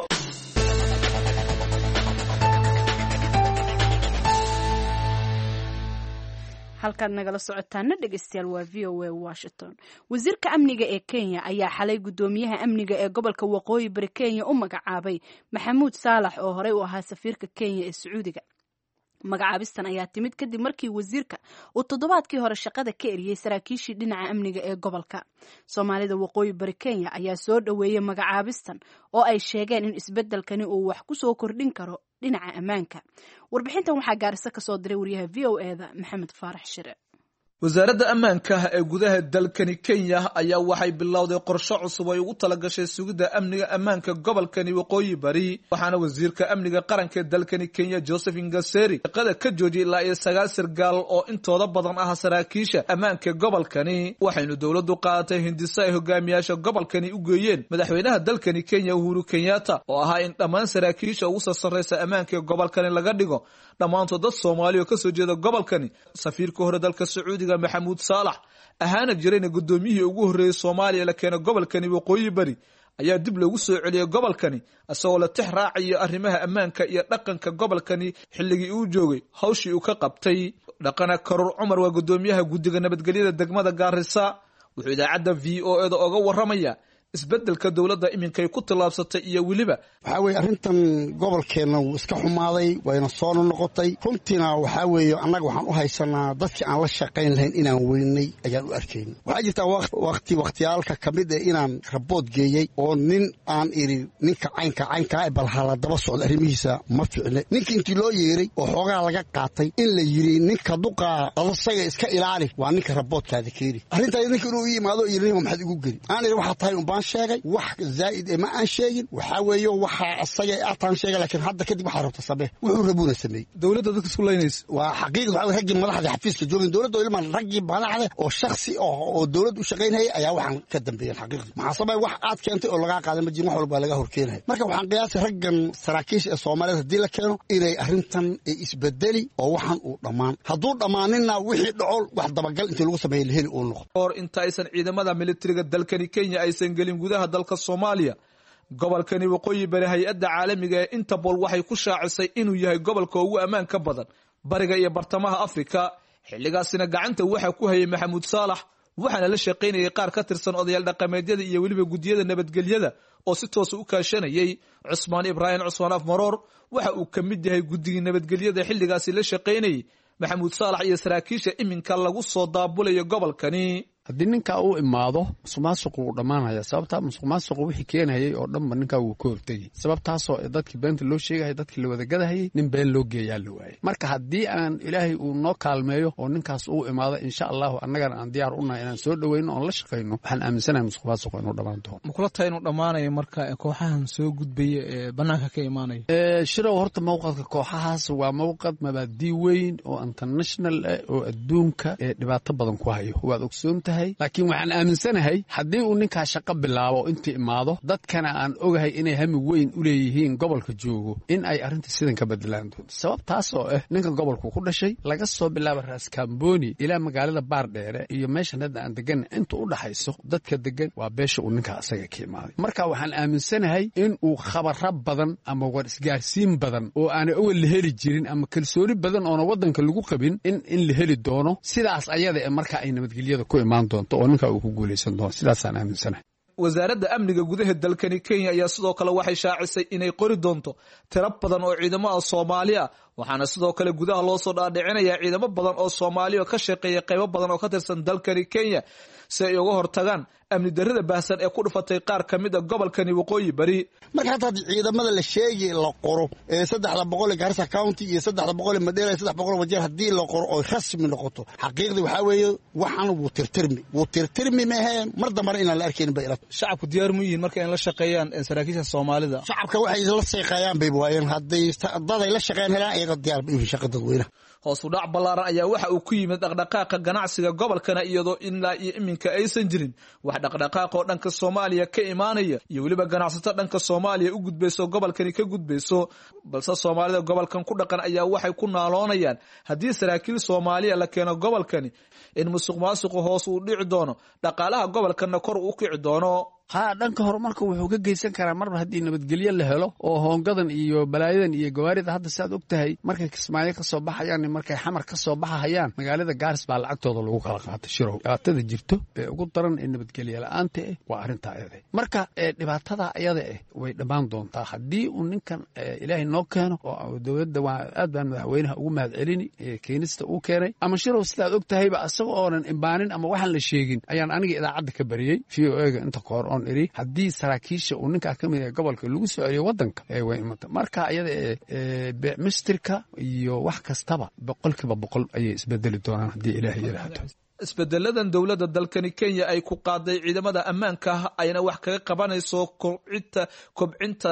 halkaad nagala socotaana dhegeystayaal waa VOA Washington. Wasiirka amniga ee Kenya ayaa xalay gudoomiyaha amniga ee gobolka Waqooyi Bari Kenya u magacaabay Maxamuud Saalax oo horey u ahaa safiirka Kenya ee Sacuudiga. Magacaabistan ayaa timid kadib markii wasiirka uu toddobaadkii hore shaqada ka eriyay saraakiishii dhinaca amniga ee gobolka. Soomaalida Waqooyi Bari Kenya ayaa soo dhaweeyay magacaabistan oo ay sheegeen in isbedelkani uu wax ku soo kordhin karo dhinaca ammaanka. Warbixintan waxaa Gaarisa ka soo diray wariyaha VOA-da Maxamed Faarax Shire. wasaaradda ammaanka ee gudaha dalkani Kenya ayaa waxay bilowday qorshe cusub oo ugu talagashay sugidda ammaanka gobolkani Waqooyi Bari waxaana wasiirka amniga qaranka dalkani Kenya Joseph Ngaseri shaqada ka joojiyay ilaa 9 sargaal oo intooda badan ah saraakiisha ammaanka gobolkani waxaynu dawladdu qaadatay hindisa ay hogaamiyaasha gobolkani u geeyeen madaxweynaha dalkani Kenya Uhuru Kenyatta oo ahaa in dhammaan saraakiisha ugu sarreeya ammaanka gobolkani laga dhigo dhammaantood dad Soomaali oo ka soo jeeda gobolkani safiirka hore dalka Sacuudiga Maxamuud Saalax ahaana jirayna gudoomiyihii ugu horeeyay Soomaaliya la keenay gobolkani Waqooyi Bari ayaa dib loogu soo celiyay gobolkani asagoo la tixraaciyo arrimaha ammaanka iyo dhaqanka gobolkani xilligii uu joogay hawshii uu ka qabtay dhaqana Karur Cumar waa gudoomiyaha guddiga nabadgelyada degmada Gaarisa wuxuu idaacadda VOA-da uga waramaya isbedelka dawladda iminka ay ku tilaabsatay iyo waliba waxa weey arintan gobolkeena uu iska xumaaday wayna soo noqotay runtina waxa weey annaga waxaan u haysanaa dadkii aan la shaqayn lahayn inaan weynay ayaan u arkayn waxa jirta waqtiyaalka kamid ah inaan rabood geeyay oo nin aan iri ninka caynka bal hala daba socdo arrimihiisa ma fiicne ninka intii loo yeeray oo xoogaa laga qaatay in la yiri ninka duqa asaga iska ilaali waa ninka raboodkaada keeri arinta ninka inuu yimaado yiri maxad igu geli aan iri waxa tahay sheegay wax zaid ma aan sheegin waxa weeyo waxa asaga ataan sheegay laakiin hadda kadib waxa rabta sabee wuxuu rabuuna sameeyay dawladda dadka isku leeynaysa waa xaqiiqo waxa ragii madaxda xafiiska joogin dawladda ilmaan ragii madaxda oo shakhsi oo dawladdu u shaqeynayay ayaa waxaan ka dambeeyay xaqiiqo maxaa sabay wax aad keentay oo laga qaaday ma jirin wax walba laga horkeenay marka waxaan qiyaasay raggan saraakiisha Soomaaliyeed hadii la keeno inay arintan isbedeli oo waxaan uu dhamaan haduu dhamaanina wixii dhacol wax dabagal inta lagu sameeyay la heli oo noqdo or inta aysan ciidamada militariga dalkani Kenya aysan gelin gudaha dalka Soomaaliya gobolkani Waqooyi Bari hay'adda caalamiga ee Interpol waxay ku shaacisay inuu yahay gobolka ugu ammaanka badan bariga iyo bartamaha Afrika xilligaasina gacanta waxa ku hayay Maxamuud Saalax waxaana la shaqeynayay qaar ka tirsan odayaal dhaqameedyada iyo waliba gudiyada nabadgelyada oo si toos u kaashanayay Cusmaan Ibrahim Cusmaan Afmaroor waxa uu ka mid yahay gudiga nabadgelyada xilligaasi la shaqeynayay Maxamuud Saalax iyo saraakiisha iminka lagu soo daabulay gobolkani haddii ninka uu imaado musuqmaasuqu uu dhamaanaya sababta musuqmaasuqu wixii keenayay oo dhanba ninka uu ka hortagay sababtaasoo dadkii beenta loo sheegay dadkii la wada gadahayay nin been loo geeyaa la waayay marka haddii aan ilaahay uu noo kaalmeeyo oo ninkaas uu imaado insha Allah annagana aan diyaar u nahay inaan soo dhaweyno oo la shaqeyno waxaan aaminsanahay musuqmaasuqu inuu dhamaan doono ma kula tahay inuu dhamaanayo marka kooxahan soo gudbay ee banaanka ka imaanay shiro horta mowqadka kooxahaas waa mowqad mabaadi weyn oo international oo adduunka dhibaato badan ku hayo waad ogsoontahay laakiin waxaan aaminsanahay haddii uu ninkaa shaqo bilaabo intii imaado dadkana aan ogahay inay hami weyn u leeyihiin gobolka joogo in ay arrinta sidan ka bedelaan doonto sababtaasoo ah ninka gobolku ku dhashay laga soo bilaabo Raas Kamboni ilaa magaalada Baardheere iyo meeshan hadda aan degan inta u dhaxayso dadka degan waa beesha uu ninka asaga ka imaaday marka waxaan aaminsanahay in uu khabaro badan ama war isgaarsiin badan oo aan awal la heli jirin ama kalsooni badan oo wadanka lagu qabin in la heli doono sidaas ayada ee marka ay nabadgelyada ku imaan doonto oo ninka uu ku guuleysan doono sidaas aan aaminsanahay wasaaradda amniga gudaha dalkani Kenya ayaa sidoo kale waxay shaacisay inay qori doonto tiro badan oo ciidamada Soomaaliya waxaana sidoo kale gudaha loo soo dhaadhicinayaa ciidamo badan oo Soomaaliya ka shaqeeya qaybo badan oo ka tirsan dalkani Kenya si ay uga hortagaan amni darrada baahsan ee ku dhufatay qaar ka mid ah gobolkani waqooyi bari. marka hataa ciidamada la sheegay la qoro 300 Garissa County iyo 300 Mandera 300 Wajir hadii la qoro oo rasmi noqoto xaqiiqdii waxa weeye waxaan wuu tirtirmi maahan mar damar in la arkin bay shacabku diyaar mu yihiin marka in la shaqeeyaan saraakiisha Soomaalida. shacabka waxay la shaqeeyaan bay waayeen hadday dad ay la shaqeeyaan helaan ayaga diyaar u yihiin shaqada dadweynaha. hoos u dhac ballaaran ayaa waxa uu ku yimid dhaqdhaqaaqa ganacsiga gobolkana iyadoo ilaa iyo iminka aysan jirin wax dhaqdhaqaaq oo dhanka Soomaaliya ka imaanaya iyo waliba ganacsato dhanka Soomaaliya u gudbayso gobolkani ka gudbayso balse Soomaalida gobolkan ku dhaqan ayaa waxay ku naaloonayaan haddii saraakiil Soomaaliya la keeno gobolkani in musuqmaasuqu hoos u dhici doono dhaqaalaha gobolkana kor u kici doono. dhanka horumarka wuxuu ka geysan karaa marba haddii nabadgelyo la helo oo hoongadan iyo balaayadan iyo gawaarida hadda saad ogtahay markay Kismaayo ka soo baxayaan markay xamar ka soo baxayaan magaalada Gaaris baa lacagtooda lagu kala qaatay shirow dhibaatada jirto ee ugu daran ee nabadgelyo la'aanta waa arinta ayada marka dhibaatada ayada way dhamaan doontaa haddii uu ninkan Ilaahay noo keeno oo dawladda waa aad baan madaxweynaha ugu mahadcelini keenista uu keenay ama shirow sidaad ogtahay ba asagoo oonan imbaanin ama waxaan la sheegin ayaan aniga idaacadda ka bariyay VOA inta koor haddii saraakiisha uu ninkaa ka mid yahay gobolka lagu soo celiyo waddanka way imata marka ayada beecmistirka iyo wax kastaba 100% ayay isbedeli doonaan haddii Ilaahay yiraahdo. isbedeladan dowladda dalkani Kenya ay ku qaaday ciidamada ammaanka ayna wax kaga qabanayso kobcinta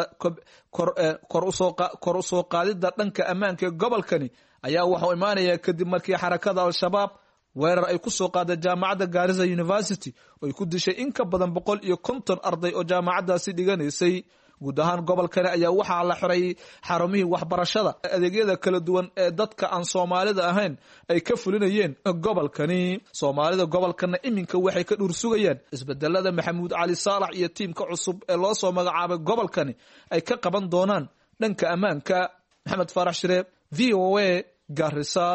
kor u soo qaadida dhanka ammaanka gobolkani ayaa waxa imaanaya kadib markii xarakada Al-Shabaab weerar ay ku soo qaaday jaamacadda Garissa University oo ay ku dishay in ka badan 150 arday oo jaamacaddaasi dhiganaysay. guud ahaan gobolkani ayaa waxaa la xiray xarumihii waxbarashada adeegyada kala duwan ee dadka aan Soomaalida ahayn ay ka fulinayeen gobolkani. Soomaalida gobolkana iminka waxay ka dhursugayaan isbedelada Maxamuud Cali Saalax iyo tiimka cusub ee loo soo magacaabay gobolkani ay ka qaban doonaan dhanka ammaanka. Maxamed Farax Shire, VOA, Garissa.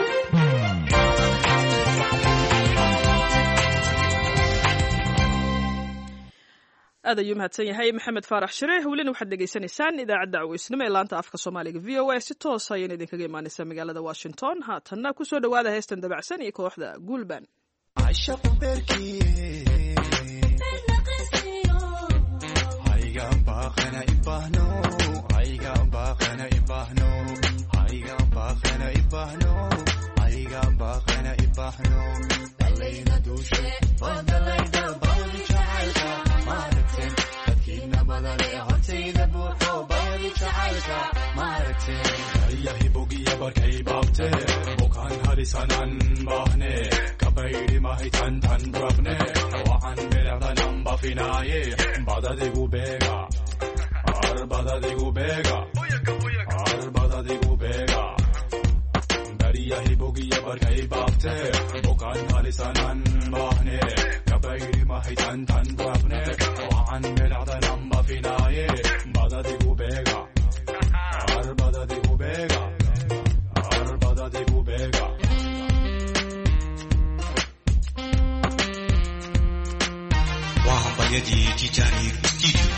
aad ayuu mahadsan yahay Maxamed Farax Shire. welina waxaad dhegaysanaysaan idaacadda Caweysnimo ee laanta afka Soomaaliga VOA si toos ah ayaan idinkaga imaanaysaa magaalada Washington. haatanna ku soo dhawaada heestan dabacsan iyo kooxda Guulban. yahi bogiya barkay baabte bukaan harisanan bahne kabayri mahitan tan rabne waan beerdanan bafinaaye badadigu beega badadigu beega badadigu beega yahi bogiya barkay baabte bukaan harisanan bahne kabayri mahitan tan rabne waan beerdanan bafinaaye badadigu beega Yadi Titanic Studio.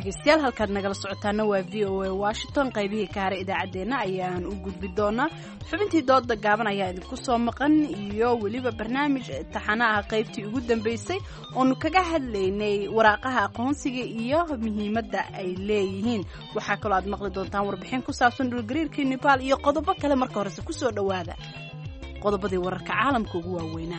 dhegeystayaal halkaad nagala socotaana waa VOA Washington qaybihii ka haray idaacadeena ayaan u gudbi doonaa xubintii dooda gaaban ayaa idinku soo maqan iyo weliba barnaamij taxanaha qaybtii ugu dambeysay oonu kaga hadlaynay waraaqaha aqoonsiga iyo muhiimadda ay leeyihiin waxaa kaloo aad maqli doontaan warbixin ku saabsan dhulgariirkii Nepal iyo qodobo kale marka horese kusoo dhawaada qodobadii wararka caalamka ugu waaweynaa.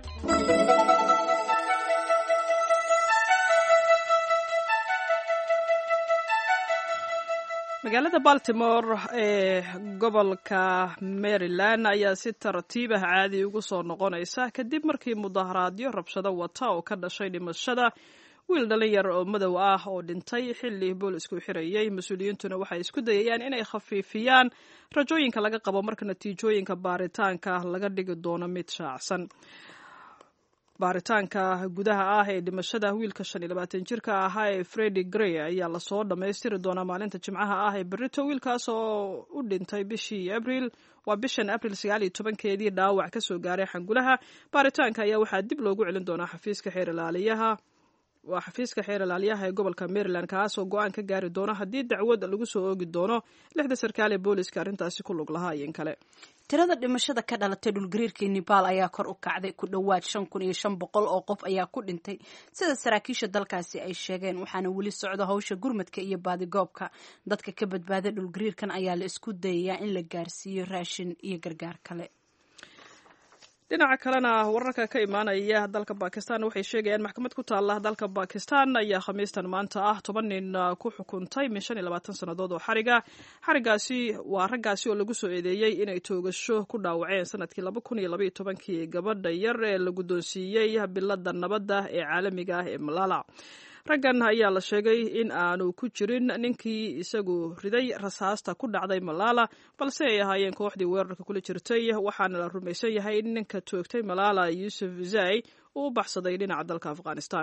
magaalada Baltimore ee gobolka Maryland ayaa si tartiib ah caadi ugu soo noqonaysa kadib markii mudaharaadyo rabshado wata oo ka dhashay dhimashada wiil dhalinyar oo madow ah oo dhintay xilli boolisku xirayay. mas-uuliyiintuna waxay isku dayayaan inay khafiifiyaan rajooyinka laga qabo marka natiijooyinka baaritaanka laga dhigi doono mid shaacsan. baaritaanka gudaha ah ee dhimashada wiilka 25 jirka ahaa ee Freddie Gray ayaa lasoo dhammaystiri doonaa maalinta Jimcaha ah ee berrito. wiilkaas oo u dhintay bishan April 19keedii dhaawac ka soo gaaray xangulaha. baaritaanka ayaa waxaa dib loogu celin doonaa xafiiska xeer ilaaliyaha ee gobolka Maryland kaas oo go'aan ka gaari doona haddii dacwad lagu soo oogi doono 6 sarkaal ee booliska arrintaasi ku lug lahaayeen kale. tirada dhimashada ka dhalatay dhulgariirkii Nepal ayaa kor u kacday ku dhawaad 5,500 oo qof ayaa ku dhintay sida saraakiisha dalkaasi ay sheegeen waxaana weli socda hawsha gurmadka iyo baadigoobka dadka ka badbaaday dhulgariirkan ayaa la isku dayayaa in la gaarsiiyo raashin iyo gargaar kale. dhinaca kalena wararka ka imaanaya dalka Pakistan waxay sheegayaan maxkamad ku taala dalka Pakistan ayaa khamiistan maanta 10 nin ku xukuntay 25 sanadood oo xarigaasi waa raggaasi oo lagu soo eedeeyay inay toogasho ku dhaawaceen sanadkii 2012 gabadha yar ee la guddoonsiiyay bilada nabadda ee caalamiga ah ee Malala. raggan ayaa la sheegay in aanu ku jirin ninkii isagu riday rasaasta ku dhacday Malala balse ay ahaayeen kooxdii weerarka kula jirtay waxaana la rumaysan yahay in ninka toogtay Malala Yusuf Zai uu baxsaday dhinaca dalka Afghanistan.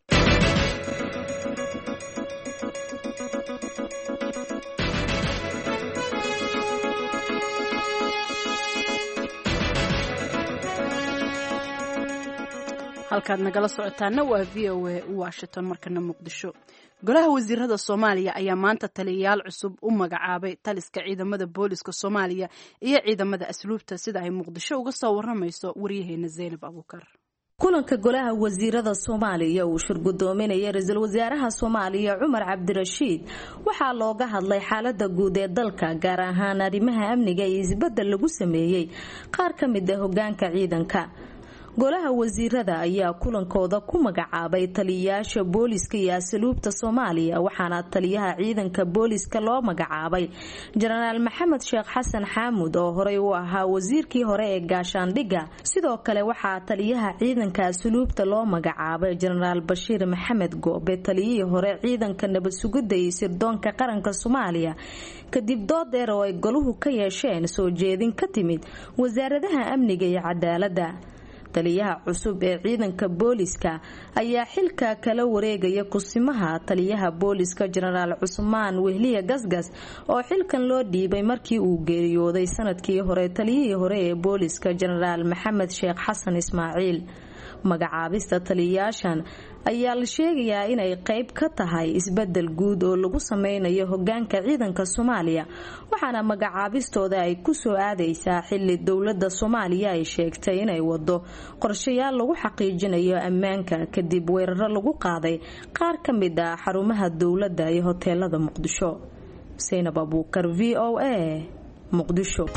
halkaad nagala socotaana waa VOA Washington markana Muqdisho. golaha wasiirada Soomaaliya ayaa maanta taliyayaal cusub u magacaabay taliska ciidamada booliska Soomaaliya iyo ciidamada asluubta sida ay Muqdisho uga soo waramayso wariyaheena Zainab Abuukar. kulanka golaha wasiirada Soomaaliya uu shirgudoominaya ra'iisul wasaaraha Soomaaliya Cumar Cabdirashiid waxaa looga hadlay xaaladda guud ee dalka gaar ahaan arrimaha amniga iyo isbedel lagu sameeyay qaar ka mid ah hoggaanka ciidanka. golaha wasiirada ayaa kulankooda ku magacaabay taliyayaasha booliska iyo asluubta Soomaaliya waxaana taliyaha ciidanka booliska loo magacaabay Generaal Maxamed Sheekh Xasan Xamuud oo horey u ahaa wasiirkii hore ee gaashaandhigga. sidoo kale waxaa taliyaha ciidanka asluubta loo magacaabay Generaal Bashiir Maxamed Goobe taliyihii hore ciidanka nabad sugidda iyo sirdoonka qaranka Soomaaliya kadib dood dheer oo ay goluhu ka yeesheen soo jeedin ka timid wasaaradaha amniga iyo cadaaladda. taliyaha cusub ee ciidanka booliska ayaa xilka kala wareegaya kusimaha taliyaha booliska Generaal Cusmaan Wehliya Gasgas oo xilkan loo dhiibay markii uu geeriyooday sanadkii hore taliyihii hore ee booliska Generaal Maxamed Sheekh Xasan Ismaaciil. magacaabista taliyayaashan ayaa la sheegayaa inay qayb ka tahay isbedel guud oo lagu sameynayo hoggaanka ciidanka Soomaaliya waxaana magacaabistooda ay ku soo aadaysaa xilli dowladda Soomaaliya ay sheegtay inay wado qorshayaal lagu xaqiijinayo ammaanka kadib weeraro lagu qaaday qaar ka mid ah xarumaha dowladda iyo hoteelada Muqdisho. Zainab Abuukar VOA Muqdisho.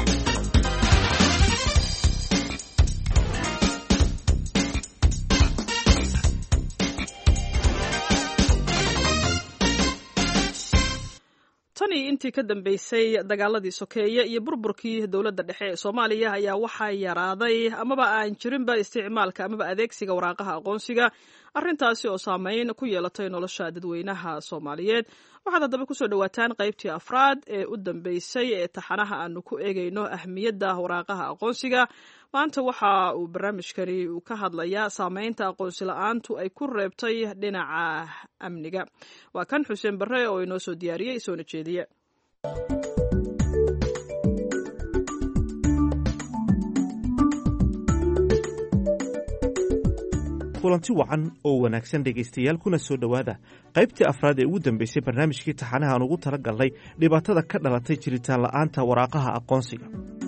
intii ka dambeysay dagaaladii sokeeye iyo burburkii dowladda dhexe ee Soomaaliya ayaa waxaa yaraaday amaba aan jirinba isticmaalka amaba adeegsiga waraaqaha aqoonsiga arrintaasi oo saameyn ku yeelatay nolosha dadweynaha Soomaaliyeed. waxaad haddaba kusoo dhawaataan qaybtii afraad ee u dambeysay ee taxanaha aanu ku eegayno ahmiyadda waraaqaha aqoonsiga. maanta waxa uu barnaamijkani ka hadlayaa saameynta aqoonsi la'aantu ay ku reebtay dhinaca amniga. waa kan Xuseen Barre oo inoo soo diyaariyay soona jeediye. kulanti wacan oo wanaagsan dhegaystayaal kuna soo dhowaada qaybtii afraad ee ugu dambaysay barnaamijkii taxanaha aan ugu tala galnay dhibaatada ka dhalatay jiritaan la'aanta waraaqaha aqoonsiga.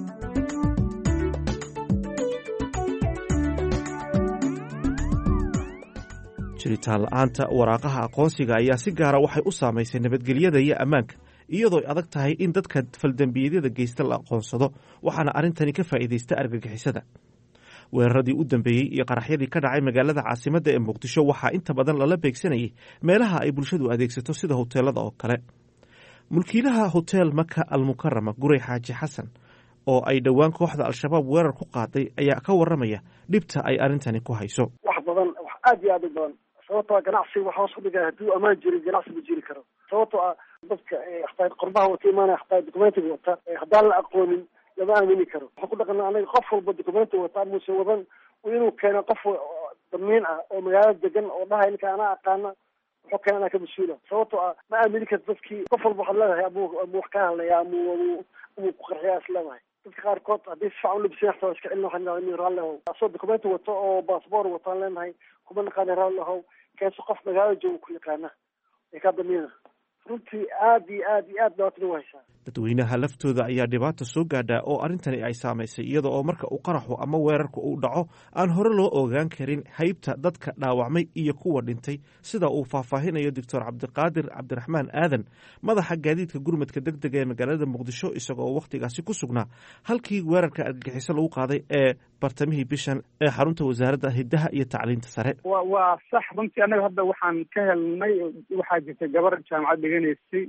jiritaan la'aanta waraaqaha aqoonsiga ayaa si gaara waxay u saamaysay nabadgelyada iyo ammaanka iyadoo adag tahay in dadka faldambiyeedyada geysta la aqoonsado waxaana arrintani ka faa'iidaysta argagixisada. weeraradii u dambeeyey iyo qaraxyadii ka dhacay magaalada caasimadda ee muqdisho waxaa inta badan lala beegsanayay meelaha ay bulshadu adeegsato sida hoteelada oo kale. mulkiilaha hotel maka almukarama guray xaaji xasan oo ay dhowaan kooxda al-shabaab weerar ku qaaday ayaa ka waramaya dhibta ay arrintani ku hayso. wax badan wax aad iyo aad u badan sababtoo ganacsiga waxa hoos u dhigay hadduu ammaan jirin ganacsi ma jiri karo sababtoo ah dadka xataa qorbaha wata imaanaya xataa dokumentiga wata haddaan la aqoonin lama aamini karo. waxaan ku dhaqanaa anaga qof walba dokumenti wata muse wadan inuu keeno qof damiin ah oo magaalada degan oo dhahay ninka anaa aqaana wuxuu keena anaa ka mas-uula sababtoo ah ma aamini karto dadkii qof walba waxaad leedahay ama wax ka hadlaya ama ku qarxiyaa is leedahay. dadka qaarkood haddii si fiican u labisanya xataa iska celin waxaan leedahay raallehow asoo dokumenti wato oo baasboor wataan leenahay kuma naqaana raallehow keeso qof magaalada jooga ku yaqaana ee ka damiina. runtii aad iyo aad iyo aad dhibaatada u haysaa. dadweynaha laftooda ayaa dhibaata soo gaadhaa oo arrintani ay saamaysay iyada oo marka uu qaraxu ama weerarku uu dhaco aan hore loo ogaan karin haybta dadka dhaawacmay iyo kuwa dhintay sida uu faahfaahinayo doctor cabdiqaadir cabdiraxmaan aadan madaxa gaadiidka gurmadka degdega ee magaalada muqdisho isagoo wakhtigaasi ku sugnaa halkii weerarka argagixiso lagu qaaday ee bartamihii bishan ee xarunta wasaaradda hiddaha iyo tacliinta sare. waa sax runtii annaga hadda waxaan ka helnay waxaa jirtay gabar jaamacad dhiganaysay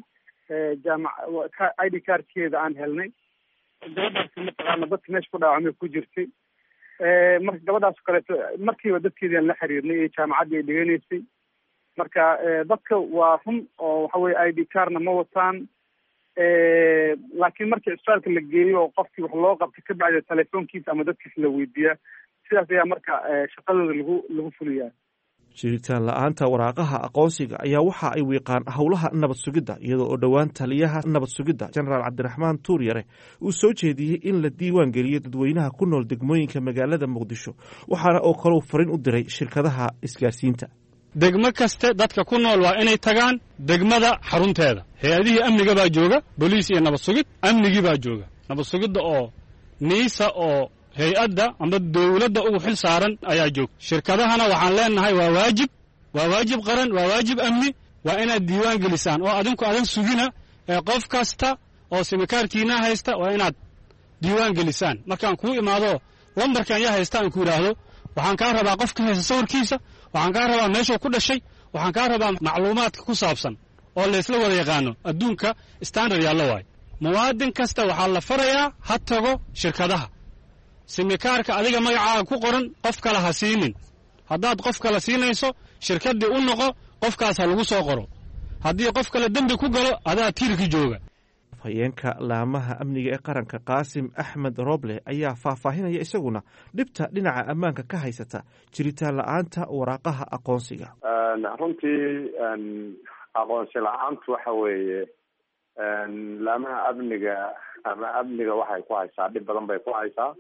i d cardkeeda aan helnay gabadhaasi mataqaana dadka meesha ku dhaawacmay ku jirtay marka gabadhaas o kaleeto markiiba dadkeedii aan la xiriirnay ee jaamacaddii ay dhiganaysay marka dadka waa run oo waxa weye i d cardna ma wataan laakiin markii isbitaalka la geeyo oo qofkii wax loo qabtay ka bacda telefoonkiisa ama dadkiisa la weydiiyaa sidaas ayaa marka shaqadooda lagu fuliyaa. jiritaan la'aanta waraaqaha aqoonsiga ayaa waxa ay wiiqaan howlaha nabad sugidda iyadoo oo dhowaan taliyaha nabad sugidda jenaraal cabdiraxmaan tuuryare uu soo jeediyey in la diiwaan geliyo dadweynaha ku nool degmooyinka magaalada muqdisho waxaana oo kaleu farin u diray shirkadaha isgaarsiinta. degmo kaste dadka ku nool waa inay tagaan degmada xarunteeda. hay-adihii amniga baa jooga booliis iyo nabad sugid amnigii baa jooga nabad sugidda oo niisa oo hay-adda amba dawladda ugu xil saaran ayaa joogta. shirkadahana waxaan leenahay waa waajib qaran waa waajib amni waa inaad diiwaan gelisaan oo adinku adan sugina ee qof kasta oo simikaarkiina haysta waa inaad diiwaan gelisaan. markaan kuu imaado lambarkan yaa haysta aan ku idhaahdo waxaan kaa rabaa qofka haysta sawirkiisa waxaan kaa rabaa meeshuu ku dhashay waxaan kaa rabaa macluumaadka ku saabsan oo laysla wada yaqaano adduunka standard yaallo waayo. muwaadin kasta waxaa la farayaa ha tago shirkadaha. simikaarka adiga magacaaga ku qoran qof kale ha siinin. haddaad qof kale siinayso shirkaddii u noqo qofkaas ha lagu soo qoro. haddii qof kale dembi ku galo adaa tiirki jooga. hayeenka laamaha amniga ee qaranka qaasim axmed roble ayaa faahfaahinaya isaguna dhibta dhinaca ammaanka ka haysata jiritaan la'aanta waraaqaha aqoonsiga. runtii aqoonsi la-aantu waxa weeye laamaha amniga ama amniga waxay ku haysaa dhib badan bay ku haysaa.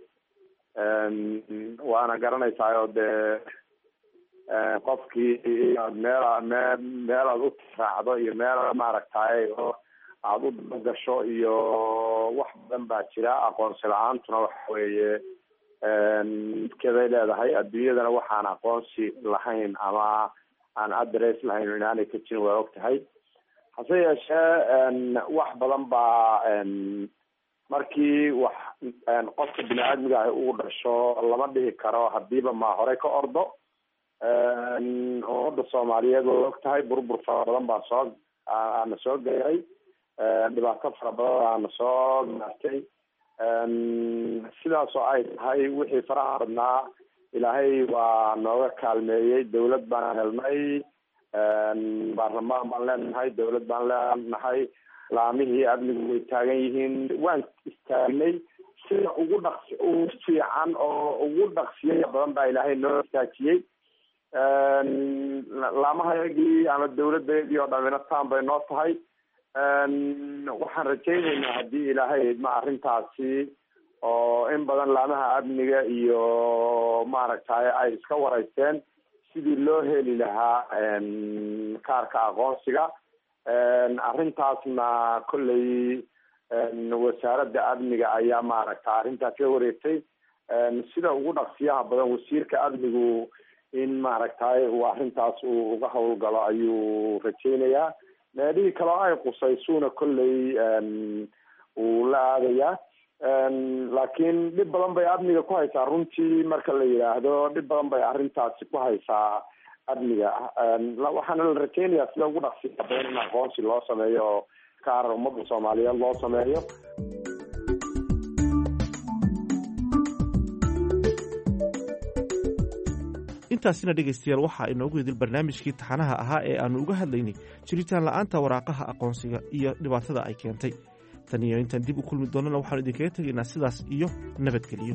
waana garanaysaayoo dee qofkii inaad meelaad u raacdo iyo meelaad maaragtay aada u dabagasho iyo wax badan baa jira. aqoonsi la-aantuna waxa weeye keday leedahay adduunyadana waxaan aqoonsi lahayn ama aan address lahayn inaanay ka jirin waa og tahay. hase yeeshee wax badan baa markii wax qofka bini aadmiga ah uu dhasho lama dhihi karo hadiiba ma hore ka ordo. ummadda soomaaliyeed waa og tahay burbur fara badan baa aana soo gaaray dhibaato fara badan aana soo gaartay. sidaas oo ay tahay wixii faraha badnaa ilaahay waa nooga kaalmeeyey. dawlad baan helnay baarlamaan baan leenahay dawlad baan leenahay laamihii amnigu way taagan yihiin waan istaagnay sida ugu fiican oo ugu dhaqsiya badan baa ilaahay noo istaajiyey. laamahayagii ama dawladayadii oo dhamina taan bay noo tahay. waxaan rajaynaynaa haddii ilaahay ma arrintaasi oo in badan laamaha amniga iyo maaragtay ay iska wareysteen sidii loo heli lahaa kaarka aqoonsiga. Arrintaasna kolley wasaaradda amniga ayaa maaragta arrintaas ka wareegtay. Sida ugu dhaqsiyaha badan wasiirka amnigu in maaragtay uu arrintaas uu uga howlgalo ayuu rajaynayaa. meelihii kaloo ay qusaysuuna kolley uu la aadayaa. laakiin dhib badan bay amniga ku haysaa runtii marka la yidhaahdo dhib badan bay arrintaasi ku haysaa amniga. waxaana la rajaynayaa sida ugu dhaqsiyaha badan in aqoonsi loo sameeyo oo kaar ummadda soomaaliyeed loo sameeyo. intaasina dhegaystayaal waxaa inoogu idil barnaamijkii taxanaha ahaa ee aannu uga hadlaynay jiritaan la'aanta waraaqaha aqoonsiga iyo dhibaatada ay keentay. tan iyo intaan dib u kulmi doonnana waxaanu idinkaga tegaynaa sidaas iyo nabadgeliyo.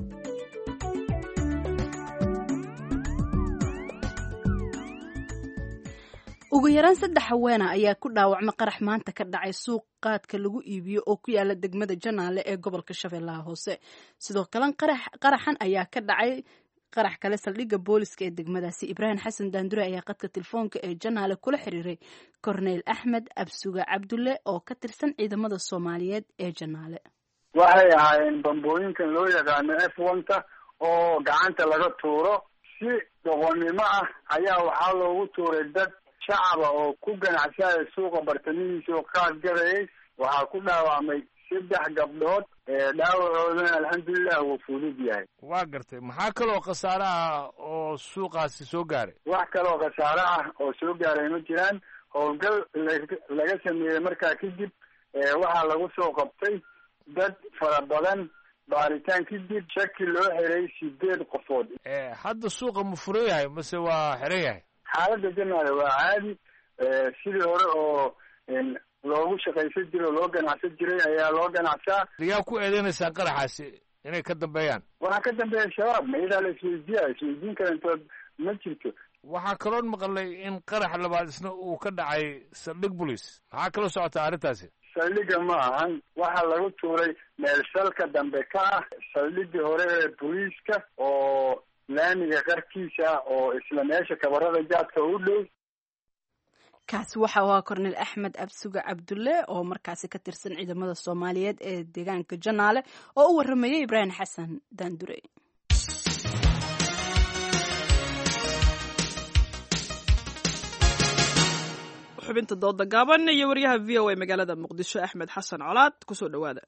ugu yaraan 3 haweena ayaa ku dhaawacma qarax maanta ka dhacay suuq qaadka lagu iibiyo oo ku yaala degmada Janaale ee gobolka Shabeellaha Hoose. sidoo kale qaraxan ayaa ka dhacay qarax kale saldhigga booliska ee degmadaasi. Ibraahim Xasan Daandure ayaa qadka telefoonka ee Janaale kula xiriiray Corneel Axmed Absuga Cabdulle oo ka tirsan ciidamada Soomaaliyeed ee Janaale. waxay ahaayeen bambooyinkan loo yaqaano F1-ta oo gacanta laga tuuro. si doqonnimo ah ayaa waxaa loogu tuuray dad shacaba oo ku ganacsanaya suuqa bartamihiisa oo qaad gadayay. waxaa ku dhaawacmay 3 gabdhood. dhaawacoodana alxamdulilah wuu fudud yahay. waa gartay. maxaa kaloo khasaare ah oo suuqaasi soo gaaray? wax kaloo khasaare ah oo soo gaaray ma jiraan. howlgal laga sameeyey markaa kadib waxaa lagu soo qabtay dad fara badan. baaritaan kadib shaki loo xiray 8 qofood. hadda suuqa ma furan yahay mase waa xiran yahay? xaaladda Janaale waa caadi. sidii hore oo loogu shaqaysan jiray oo loo ganacsan jiray ayaa loo ganacsaa. yaa ku eedeynaysaa qaraxaasi inay ka dambeeyaan? waxaa ka dambeeya shabaab. mayadaa la isweydiin karantood ma jirto. waxaa kaloon maqlay in qarax labaad isna uu ka dhacay saldhig bolis. maxaa kaloo socotaa arrintaasi? saldhigga ma ahan. waxaa lagu tuuray meel salka dambe ka ah saldhiggii hore ee booliiska oo laamiga qarkiisa oo isla meesha kabarada jaadka u dhow. kaasi waxa uu ahaa Corneel Axmed Absuga Cabdulle oo markaasi ka tirsan ciidamada Soomaaliyeed ee deegaanka Janaale oo u waramayay Ibraahim Xasan Daandure. xubinta dooda gaaban iyo wariyaha VOA magaalada Muqdisho Axmed Xasan Colaad ku soo dhawaada.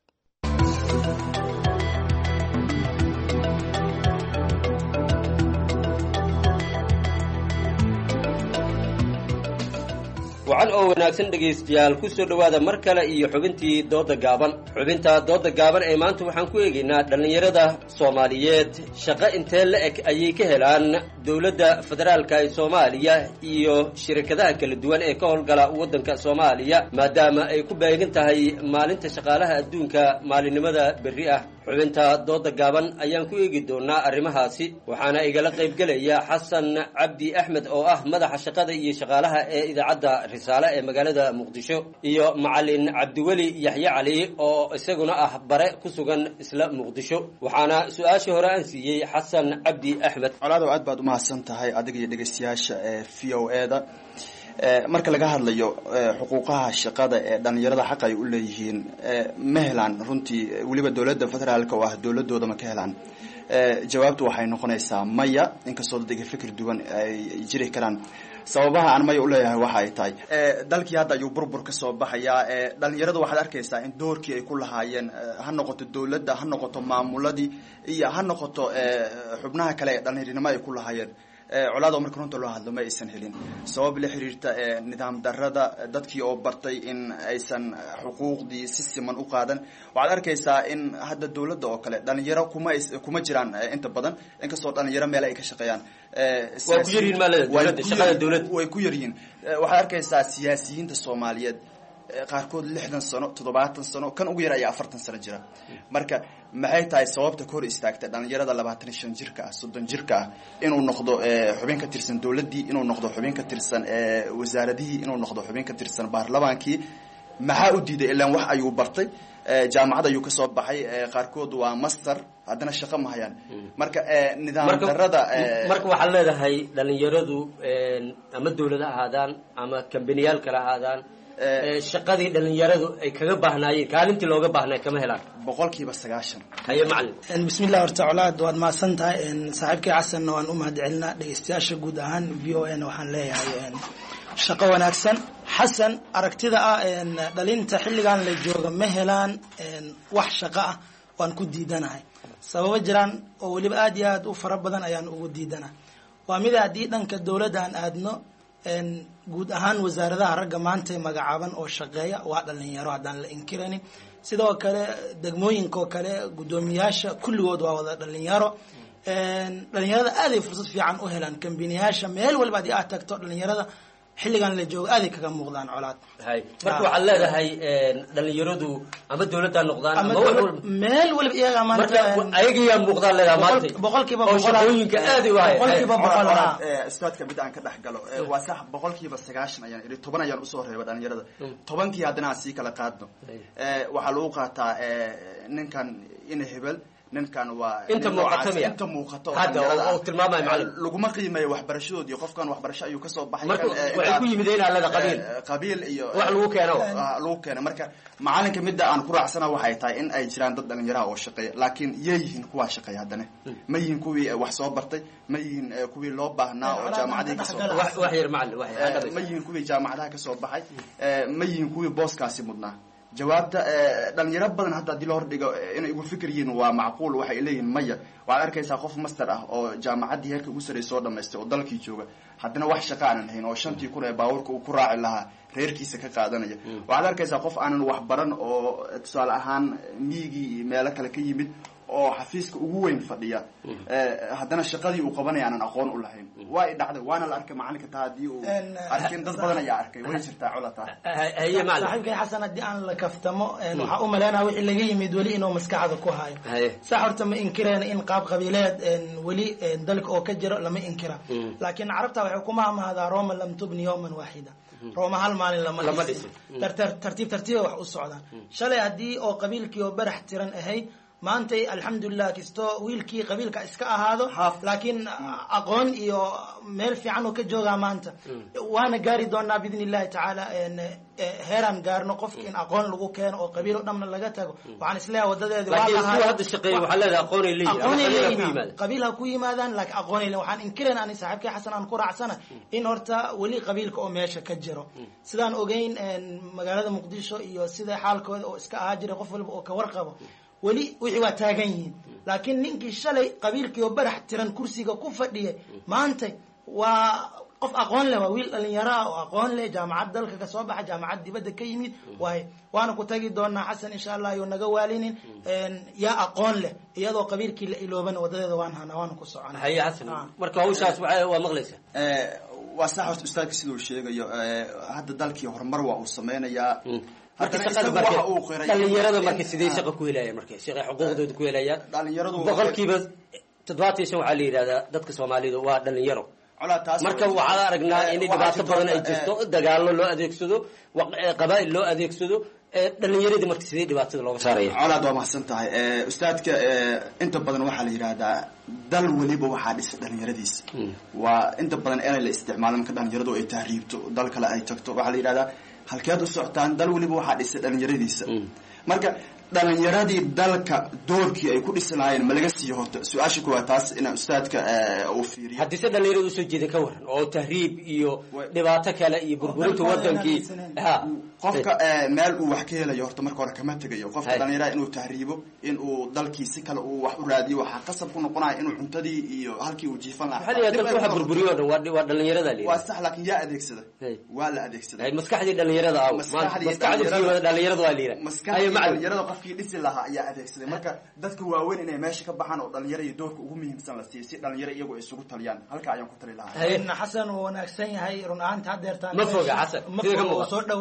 wacan oo wanaagsan dhegaystayaal ku soo dhowaada mar kale iyo xubintii dooda gaaban. xubinta dooda gaaban ee maanta waxaan ku eegaynaa dhallinyarada Soomaaliyeed shaqo intee la eg ayay ka helaan dowladda federaalka ee Soomaaliya iyo shirkadaha kala duwan ee ka howlgala waddanka Soomaaliya maadaama ay ku beegan tahay maalinta shaqaalaha adduunka maalinimada berri ah. xubinta dooda gaaban ayaan ku eegi doonaa arrimahaasi waxaana igala qaybgelaya Xasan Cabdi Axmed oo ah madaxa shaqada iyo shaqaalaha ee idaacadda Risaale ee magaalada Muqdisho iyo Macalin Cabdiweli Yaxya Cali oo isaguna ah bare ku sugan isla Muqdisho. waxaana su'aashii hore aan siiyay Xasan Cabdi Axmed. colaado aad baad u mahadsan tahay adiga iyo dhageystayaasha VOA-da. marka laga hadlayo xuquuqaha shaqada ee dhalinyarada xaq ay u leeyihiin ma helaan runtii weliba dowladda federaalka oo ah dowladooda ma ka helaan. jawaabtu waxay noqonaysaa maya, inkastoo dadka fikir duwan ay jiri karaan. sababaha aan maya u leeyahay waxa ay tahay dalkii hadda ayuu burbur ka soo baxayaa. dhalinyaradu waxaad arkaysaa in doorkii ay ku lahaayeen ha noqoto dowladda, ha noqoto maamuladii iyo ha noqoto xubnaha kale ee dhalinyarinimo ay ku lahaayeen. colaado marka runta loo hadlo ma aysan helin sabab la xiriirta nidaam darrada dadkii oo bartay in aysan xuquuqdii si siman u qaadan. waxaad arkaysaa in hadda dowladda oo kale dhalinyaro kuma jiraan inta badan, inkastoo dhalinyaro meel ay ka shaqeeyaan way ku yaryihiin. waxaad arkaysaa siyaasiyiinta Soomaaliyeed qaarkood 60 sano 70 sano kan ugu yar ayaa 40 sano jira. marka maxay tahay sababta kor istaagtay dhalinyarada 25 jirka ah 30 jirka ah inuu noqdo xubin ka tirsan dowladii, inuu noqdo xubin ka tirsan wasaaradihii, inuu noqdo xubin ka tirsan baarlamaankii? maxaa u diiday ilaan wax ayuu bartay jaamacad ayuu kasoo baxay qaarkood waa master haddana shaqo ma hayaan marka nidaam darada marka waxaad leedahay dhalinyaradu ama dawlad ahaadaan ama kambaniyaal kale ahaadaan shaqadii dhalinyaradu ay kaga baahnaayeen kaalintii looga baahnay kama helaan 90% haye macallin bismillah horta colaad waad mahadsan tahay saaxiibkay xasanna waan u mahadcelinaa dhegeystayaasha guud ahaan VOA-na waxaan leeyahay shaqo wanaagsan xasan aragtida ah dhalinta xilligan la jooga ma helaan wax shaqo ah waan ku diidanahay sababo jiraan oo waliba aad iyo aad u fara badan ayaan ugu diidanahay waa mid haddii dhanka dawladda aan aadno guud ahaan wasaaradaha ragga maanta magacaaban oo shaqeeya waa dhalinyaro haddaan la inkiranin sidoo kale degmooyinka oo kale guddoomiyaasha kulligood waa wada dhalinyaro dhalinyarada aaday fursad fiican u helaan kambiniyaasha meel walba haddii aad tagto dhalinyarada xilligan la joogo aaday kaga muuqdaan colaad marka waxaad leedahay dhalinyaradu ama dawladda noqdaan ama meel waliba iyaga maanta ayagiyaa muuqdaan leedahay maanta boqolkiiba shaqooyinka aad u hay boqolkiiba boqol ustaadka mid aan ka dhex galo waa sax 90% ayaan iri 10 ayaan usoo reebay dhalinyarada 10kii haddana aan sii kala qaadno waxaa lagu qaataa ninkan in hebel ninkan waa inta muuqato hadda oo tilmaamay macallin laguma qiimeeyo waxbarashadoodii qofkan waxbarasho ayuu kasoo baxay marka waxay ku yimideen alada qabiil iyo wax lagu keeno marka macalinka midda aan ku raacsana waxay tahay in ay jiraan dad dhalinyaraha oo shaqeeya laakiin yihiin kuwa shaqeeya haddana ma yihiin kuwii wax soo bartay ma yihiin kuwii loo baahnaa oo jaamacadii kasoo baxay wax yar macallin wax yar ma yihiin kuwii jaamacadaha kasoo baxay ma yihiin kuwii booskaasi mudnaa jawaabta dhalinyaro badan hadda haddii la hordhigo inay ugu fikir yihiin waa macquul waxay leeyihiin maya waxaad arkaysaa qof master ah oo jaamacaddii heerka ugu sarreysay soo dhamaystay oo dalkii jooga haddana wax shaqo aanan hayn oo 5 kun ee baabuurka uu ku raaci lahaa reerkiisa ka qaadanaya waxaad arkaysaa qof aanan wax baran oo tusaale ahaan miigii iyo meelo kale ka yimid oo xafiiska ugu weyn fadhiya haddana shaqadii uu qabanaya aanan aqoon u lahayn waa i dhacday waana la arkay macalinka taa haddii uu arkin dad badan ayaa arkay way jirtaa colata saaxiibkay xasan haddii aan la kaftamo waxaa u maleynaa wixii laga yimid weli inuu maskaxda ku hayo sax horta ma inkireen in qaab qabiileed weli dalka oo ka jiro lama inkira laakiin carabta waxay ku mahmahdaa roma lam tubni yawman waaxida rooma hal maalin lama dhisin tartiiba wax u socdaan shalay haddii oo qabiilkii oo barax tiran ahayd maantay alxamdulilah kastoo wiilkii qabiilka iska ahaado laakiin aqoon iyo meel fiican oo ka joogaa maanta waana gaari doonaa biidn illahi tacaala heeraan gaarno qofki in aqoon lagu keeno oo qabiil o dhanna laga tago waxaan isleeyahay wadadeedi qabiil ha ku yimaadaan laakiin aqoon waxaan inkirayn ani saaxiibkay xasan aan ku raacsana in horta weli qabiilka oo meesha ka jiro sidaan ogeyn magaalada muqdisho iyo sida xaalkooda oo iska ahaa jira qof walba oo ka warqabo weli wixii waa taagan yihiin laakiin ninkii shalay qabiilkii oo barax tiran kursiga ku fadhiyay maanta waa qof aqoon leh waa wiil dhalinyaro ah oo aqoon leh jaamacad dalka ka soo baxa jaamacad dibadda ka yimid waay waana ku tagi doonaa xasan insha allah iyo naga waalinin yaa aqoon leh iyadoo qabiilkii la ilooban wadadeeda waan hana waana ku soconaa haye xasan marka hawshaas waa maqlaysaa waa sax horta ustaadka siduu sheegayo hadda dalkii horumar waa uu sameynayaa dhalinyarada marka sidee shaqa ku helayaan marka shaqa xuquuqdooda ku helayaan boqolkiiba 75 waxaa la yidhahdaa dadka soomaalida waa dhalinyaro marka waxaan aragnaa in dhibaato badan ay jirto dagaallo loo adeegsado qabaa'il loo adeegsado dhalinyaradii marka sidee dhibaatada looga saaraya colaad waa mahadsan tahay ustaadka inta badan waxaa la yidhaahdaa dal weliba waxaa dhisa dhalinyaradiisa waa inta badan inay la isticmaalo marka dhalinyaradu ay tahriibto dal kale ay tagto waxaa la yidhahdaa halkeed u socotaan dal weliba waxaa dhisay dhalinyaradiisa marka dhalinyaradii dalka doorkii ay ku dhisi lahaayeen ma laga siiyo horta su-aasha kuwaa taas inaan ustaadka uu fiiriyo haddii se dhalinyarada usoo jeeda ka waran oo tahriib iyo dhibaato kale iyo burburinta wadankii qofka meel uu wax ka helayo horta marka hore kama tegayo qofka dhalinyarada inuu tahriibo in uu dalkii si kale uu wax u raadiyo waxaa qasab ku noqonaya inuu cuntadii iyo halkii uu jiifan lahaa burburiyo dhan waa dhalinyarada waa sax laakiin yaa adeegsada waa la adeegsaday maskaxdii dhalinyarada maskaxdii dhalinyarada waa liira maskaxdii dhalinyarada qofkii dhisi lahaa ayaa adeegsaday marka dadka waaweyn inay meesha ka baxaan oo dhalinyaro iyo doorka ugu muhiimsan la siiyo si dhalinyaro iyagu ay isugu taliyaan halka ayaan ku tali lahaa xasan uu wanaagsan yahay run ahaanta hadeertaan ma foga xasan soo dhawaaday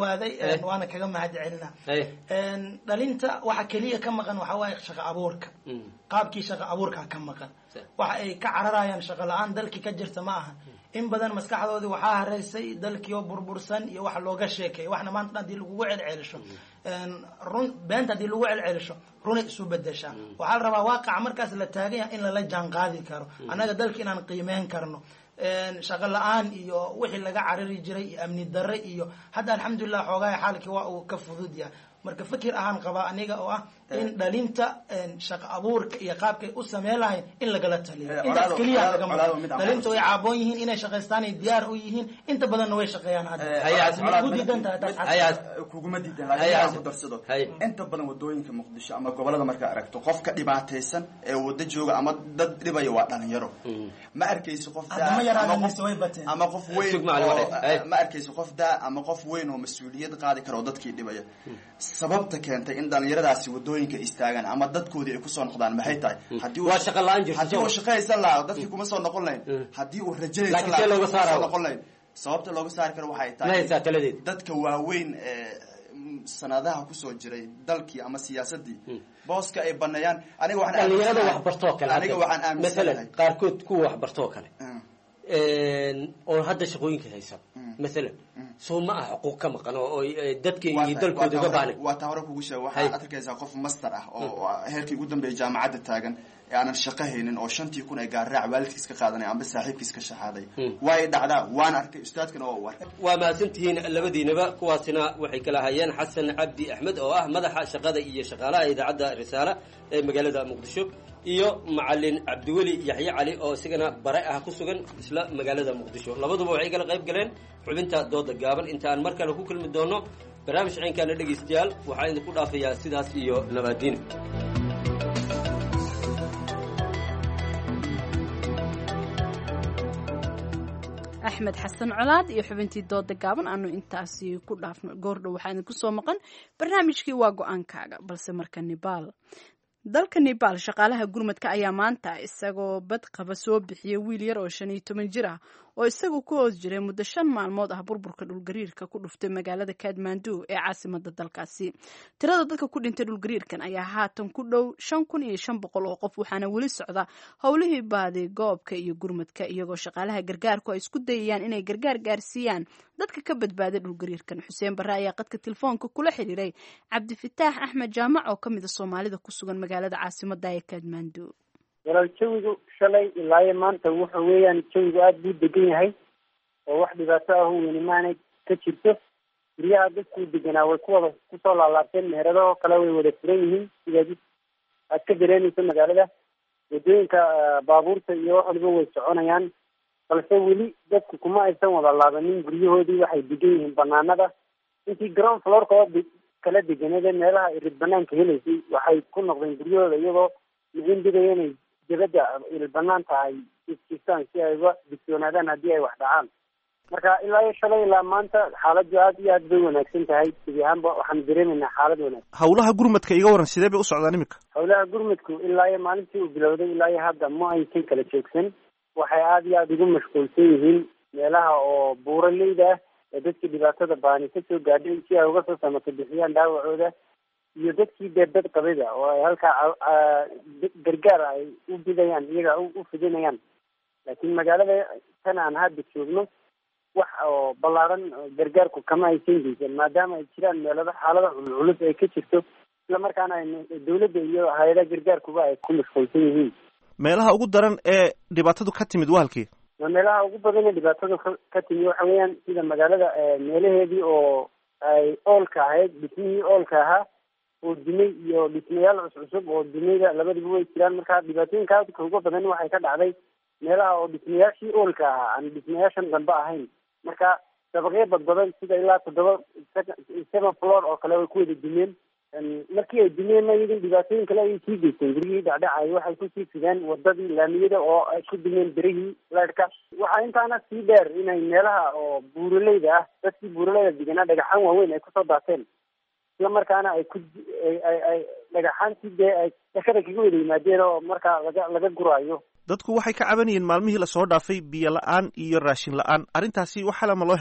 waana kaga mahad celinaa dhalinta waxa keliya ka maqan waxa waaye shaqo abuurka qaabkii shaqo abuurka ka maqan waxa ay ka cararayaan shaqo la-aan dalkii ka jirta ma aha in badan maskaxdoodii waxaa hareysay dalkii oo burbursan iyo wax looga sheekay waxna maanta haddii lagugu celcelisho run beenta haddii lagu celcelisho runay isu bedeshaa waxaa la rabaa waaqaca markaas la taagan yahay in lala jaan qaadi karo annaga dalka inaan qiimeyn karno shaqo la-aan iyo wixii laga carari jiray iyo amni darre iyo hadda alxamdulilah xoogaha xaalkii waa uu ka fudud yahay marka fikir ahaan qabaa aniga oo ah in dhalinta shaqo abuurka iyo qaabkay u sameyn lahayn in lagala taliyo intaas keliya laga maqan dhalinta way caaboon yihiin inay shaqaystaan ay diyaar u yihiin inta badanna way shaqeeyaan hadda ku diidan tahay kuguma diidan laakiin ku darsado inta badan wadooyinka muqdisho ama gobolada marka aragto qofka dhibaataysan ee wada jooga ama dad dhibaya waa dhalinyaro ma arkayso qof ama qof weyn ma arkayso qof daa ama qof weyn oo mas'uuliyad qaadi karo dadkii dhibaya sababta keentay in dhalinyaradaasi wadooyinka istaagaan ama dadkoodii ay kusoo noqdaan maxay tahay haddii uu shaqaysan lahaa dadkii kuma soo noqon lahayn haddii uu rajaynaysan lahaa soo noqon lahayn sababta looga saari karo waxay tahay dadka waaweyn sanadaha kusoo jiray dalkii ama siyaasadii booska ay baneeyaan aniga waxaan dhalinyarada wax bartoo kale aniga waxaan aaminsanahay qaarkood kuwa wax bartoo kale oo hadda shaqooyinka haysan مثلا soo ma ah xuquuq ka maqan oo dadkii iyo dalkooda uga baahnay waa taa hore kugu sheegay waxaad arkaysaa qof master ah oo heerkii ugu dambeeyay jaamacadda taagan ee aanan shaqo haynin oo 5,000 ay gaar raac waalidkiis ka qaadanay amba saaxiibkiis ka shaxaaday way dhacdaa waan arkay ustaadkana oo war waa maasantihiin labadiinaba kuwaasina waxay kala hayeen xasan cabdi axmed oo ah madaxa shaqada iyo shaqaalaha idaacadda risaala ee magaalada muqdisho iyo macallin cabdiweli yaxya cali oo isagana bare ah ku sugan isla magaalada muqdisho labaduba waxay kala qayb galeen xubinta dooda gaaban inta aan mar kale ku kulmi doono barnaamij ciidanka dhageystayaal waxaan idinku dhaafayaa sidaas iyo nabadiin axmed xasan colaad iyo xubintii dooda gaaban aanu intaasi ku dhaafno goordhow waxaa idinku soo maqan barnaamijkii waa go-aankaaga balse marka nibaal dalka Nepal shaqaalaha gurmadka ayaa maanta isagoo bad qaba soo bixiyay wiil yar oo 15 jir ah oo isagu ku hoos jiray muddo 5 maalmood ah burburka dhulgariirka ku dhuftay magaalada Kathmandu ee caasimadda dalkaasi. Tirada dadka ku dhintay dhulgariirkan ayaa haatan ku dhow 5,500 oo qof waxaana weli socda howlihii baadi goobka iyo gurmadka iyagoo shaqaalaha gargaarku ay isku dayayaan inay gargaar gaarsiiyaan dadka ka badbaaday dhulgariirkan. Xuseen Barre ayaa qadka telefoonka kula xiriiray Cabdi Fataax Axmed Jaamac oo kamid ah Soomaalida ku sugan magaalada caasimadda ee Kathmandu. walaal jawigu shalay ilaa maanta wuxuu weeyaan jawigu aad buu degan yahay oo wax dhibaato ah weyn maanay ka jirto guryaha dadku deganaa way kusoo laalaabteen meherado kale way wada furan yihiin sidaas aad ka dareemayso magaalada wadooyinka baabuurta iyo wax waliba way soconayaan balse weli dadku kuma aysan wada laabanin guryahoodii waxay degan yihiin banaanada intii ground floorkooda kala deganada meelaha irid banaanka helaysay waxay ku noqdeen guryahooda iyagoo muhiim bidaya inay dibadda irid banaanta ay isjistaan si ay uga digtoonaadaan haddii ay wax dhacaan marka ilaa iyo shalay ilaa maanta xaaladdu aad iyo aad bay wanaagsan tahay sidii ahaanba waxaan dareemaynaa xaalad wanaagsan. howlaha gurmadka iga waran sidee bay u socdaan iminka? howlaha gurmadku ilaa iyo maalintii uu bilowday ilaa iyo hadda ma aysan kala joogsan waxay aad iyo aad ugu mashquulsan yihiin meelaha oo buuraleyda ah ee dadkii dhibaatada baani ka soo gaadhay si ay uga soo samaka bixiyaan dhaawacooda iyo dadkii dee dad qabida oo ay halkaa gargaar ay u bidayaan iyaga u fidinayaan laakiin magaalada tan aan hadda joogno wax oo ballaaran gargaarku kama aysan geysan maadaama ay jiraan meelada xaalada culculus ay ka jirto isla markaana dawladda iyo hay-adaha gargaarkuba ay ku mashquulsan yihiin. meelaha ugu daran ee dhibaatadu ka timid waa halkii? meelaha ugu badan ee dhibaatadu ka timi waxa weeyaan sida magaalada meelaheedii oo ay oolka ahayd dhismihii oolka ahaa oo dumay iyo dhismayaal cuscusub oo dumayda labadiba way jiraan marka dhibaatooyinka aadka uga badan waxay ka dhacday meelaha oo dhismayaashii oolka ahaa aan dhismayaashan dambe ahayn marka dabaqyo badbadan sida ilaa 7 floor oo kale way ku wada dumeen markii ay dumeen iyadoo dhibaatooyin kale ay sii geysteen guryihii dhacdhacay waxay kusii fideen wadadii laamiyada oo ay ku dumeen birihii leerka waxaa intaana sii dheer inay meelaha oo buuraleyda ah dadkii buuraleyda deganaa dhagaxaan waaweyn ay kusoo daateen isla markaana ay dhagaxaantii dee ay dakada kaga wada yimaadeen oo markaa laga guraayo. dadku waxay ka cabanayeen maalmihii lasoo dhaafay biyo la-aan iyo raashin la-aan arrintaasi waxala ma loo helay?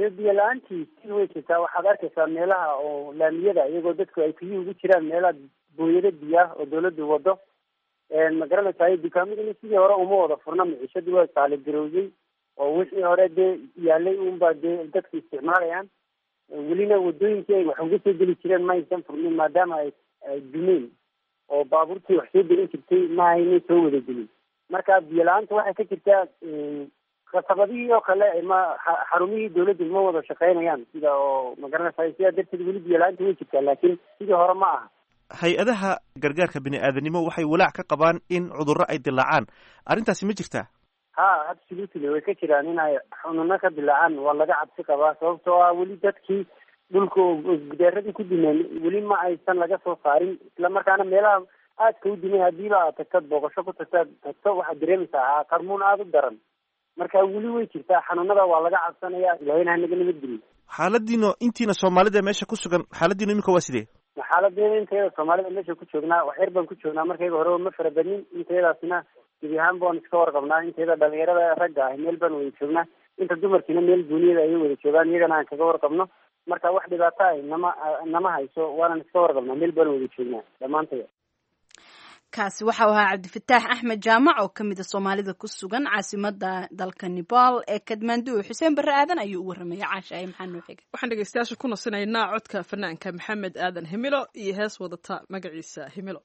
biyo la-aantii si way jirtaa. waxaad arkaysaa meelaha oo laamiyada iyagoo dadku ay kuyii ugu jiraan meelaha booyado biyo ah oo dawladdu wado. ma garanaysaa dukaamadina sidii hore uma wada furna, maciishadii waa saaligarowday oo wixii hore dee yaalay unbaa dee dadku isticmaalayaan. welina wadooyinkii ay wax uga soo geli jireen ma aysan furnin maadaama ay dumeen oo baabuurtii wax soo gelin jirtay ma aynay soo wada gelin. marka biyo la-aanta waxay ka jirtaa khasabadihii oo kale xarumihii dawladdu ma wada shaqaynayaan sida oo ma garanaysaa sidaa darteed weli biyo la-aanta way jirtaa laakiin sidii hore ma aha. hay-adaha gargaarka bini-aadanimo waxay walaac ka qabaan in cudurro ay dilaacaan, arrintaasi ma jirtaa? ha absolutely way ka jiraan inay xanuuno ka dilaacaan, waa laga cabsi qabaa sababtoo ah weli dadkii dhulka gudeeradii ku dimeen weli ma aysan laga soo saarin. isla markaana meelaha aadka u dimay hadiiba aad tagtad booqasho ku tagto waxaad dareemaysaa qarmuun aada u daran. marka weli way jirtaa xanuunada, waa laga cabsanaya. ilahayna hanaga nabadgeliyo. xaaladiino intiina soomaalida meesha ku sugan, xaaladiino iminka waa sidee? xaaladdeeda intayada soomaalida meesha ku joognaa wax yar baan ku joognaa, markayga hore ma fara badnin. intayadaasina gebi ahaan baan iska warqabnaa. intayada dhalinyarada ragga ah meel baan wada joognaa, inta dumarkiina meel gooniyada ayay wada joogaan, iyagana aan kaga warqabno. marka wax dhibaato ay nama hayso, waanan iska warqabnaa, meel baan wada joognaa dhammaantaya. kaasi waxa uu ahaa cabdifataax axmed jaamac oo ka mid a soomaalida ku sugan caasimada dalka Nepal ee Kathmandu. Xuseen Barre Aadan ayuu u warramay. Caasha ay maxaa noo xigay? waxaan dhegeystayaasha ku nasinaynaa codka fanaanka Maxamed Aadan Himilo iyo hees wadata magaciisa Himilo.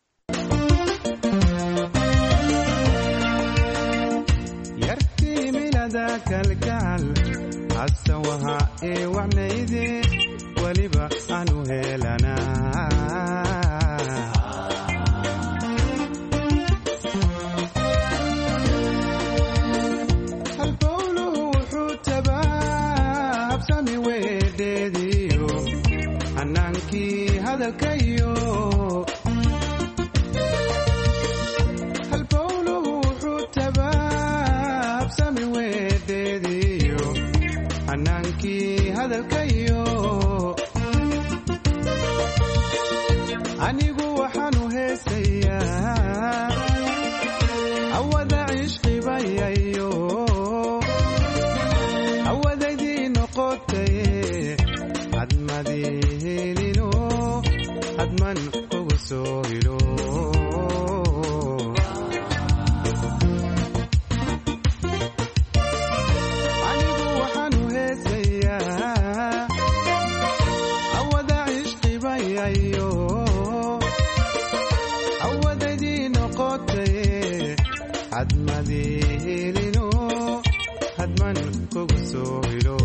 yartii milada kalgacal hasawaha ee wacnayde waliba aanu helanaa hadalkayo halbowluhu wuxuu tabaabsami weedheediyo hanaankii hadalkayo anigu waxaanu heesayaa awada cishqibayayo awadaydii noqotaye admadihelino adman kugu soo hilo anigu waxaanu heesayaa awada cishqibayayo awadaydii noqotaye admadihelino adman kugu soo hilo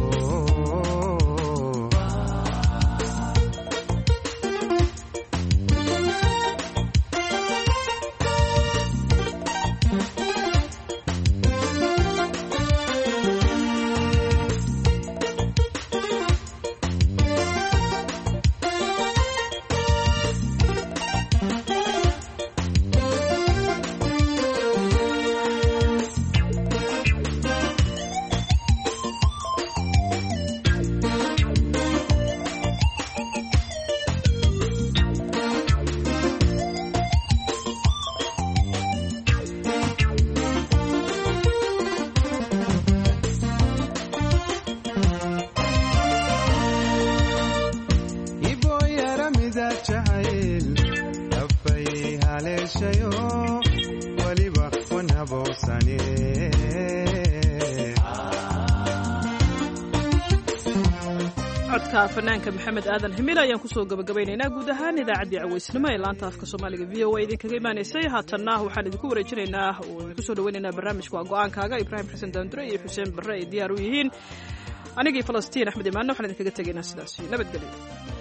codka fanaanka Maxamed Aadan Himilo ayaan kusoo gabagabaynaynaa guud ahaan idaacaddii cawaysnimo ee laanta afka Soomaaliga VOA idinkaga imaanaysay. haatanna waxaan idinku wareejinaynaa oo idinku soo dhawaynaynaa barnaamijka go'aankaaga. Ibraahim Xasan Daandure iyo Xuseen Barre ay diyaar u yihiin. anigii Falastiin Axmed Imaan waxaan idinkaga tegaynaa sidaas nabadgelyo.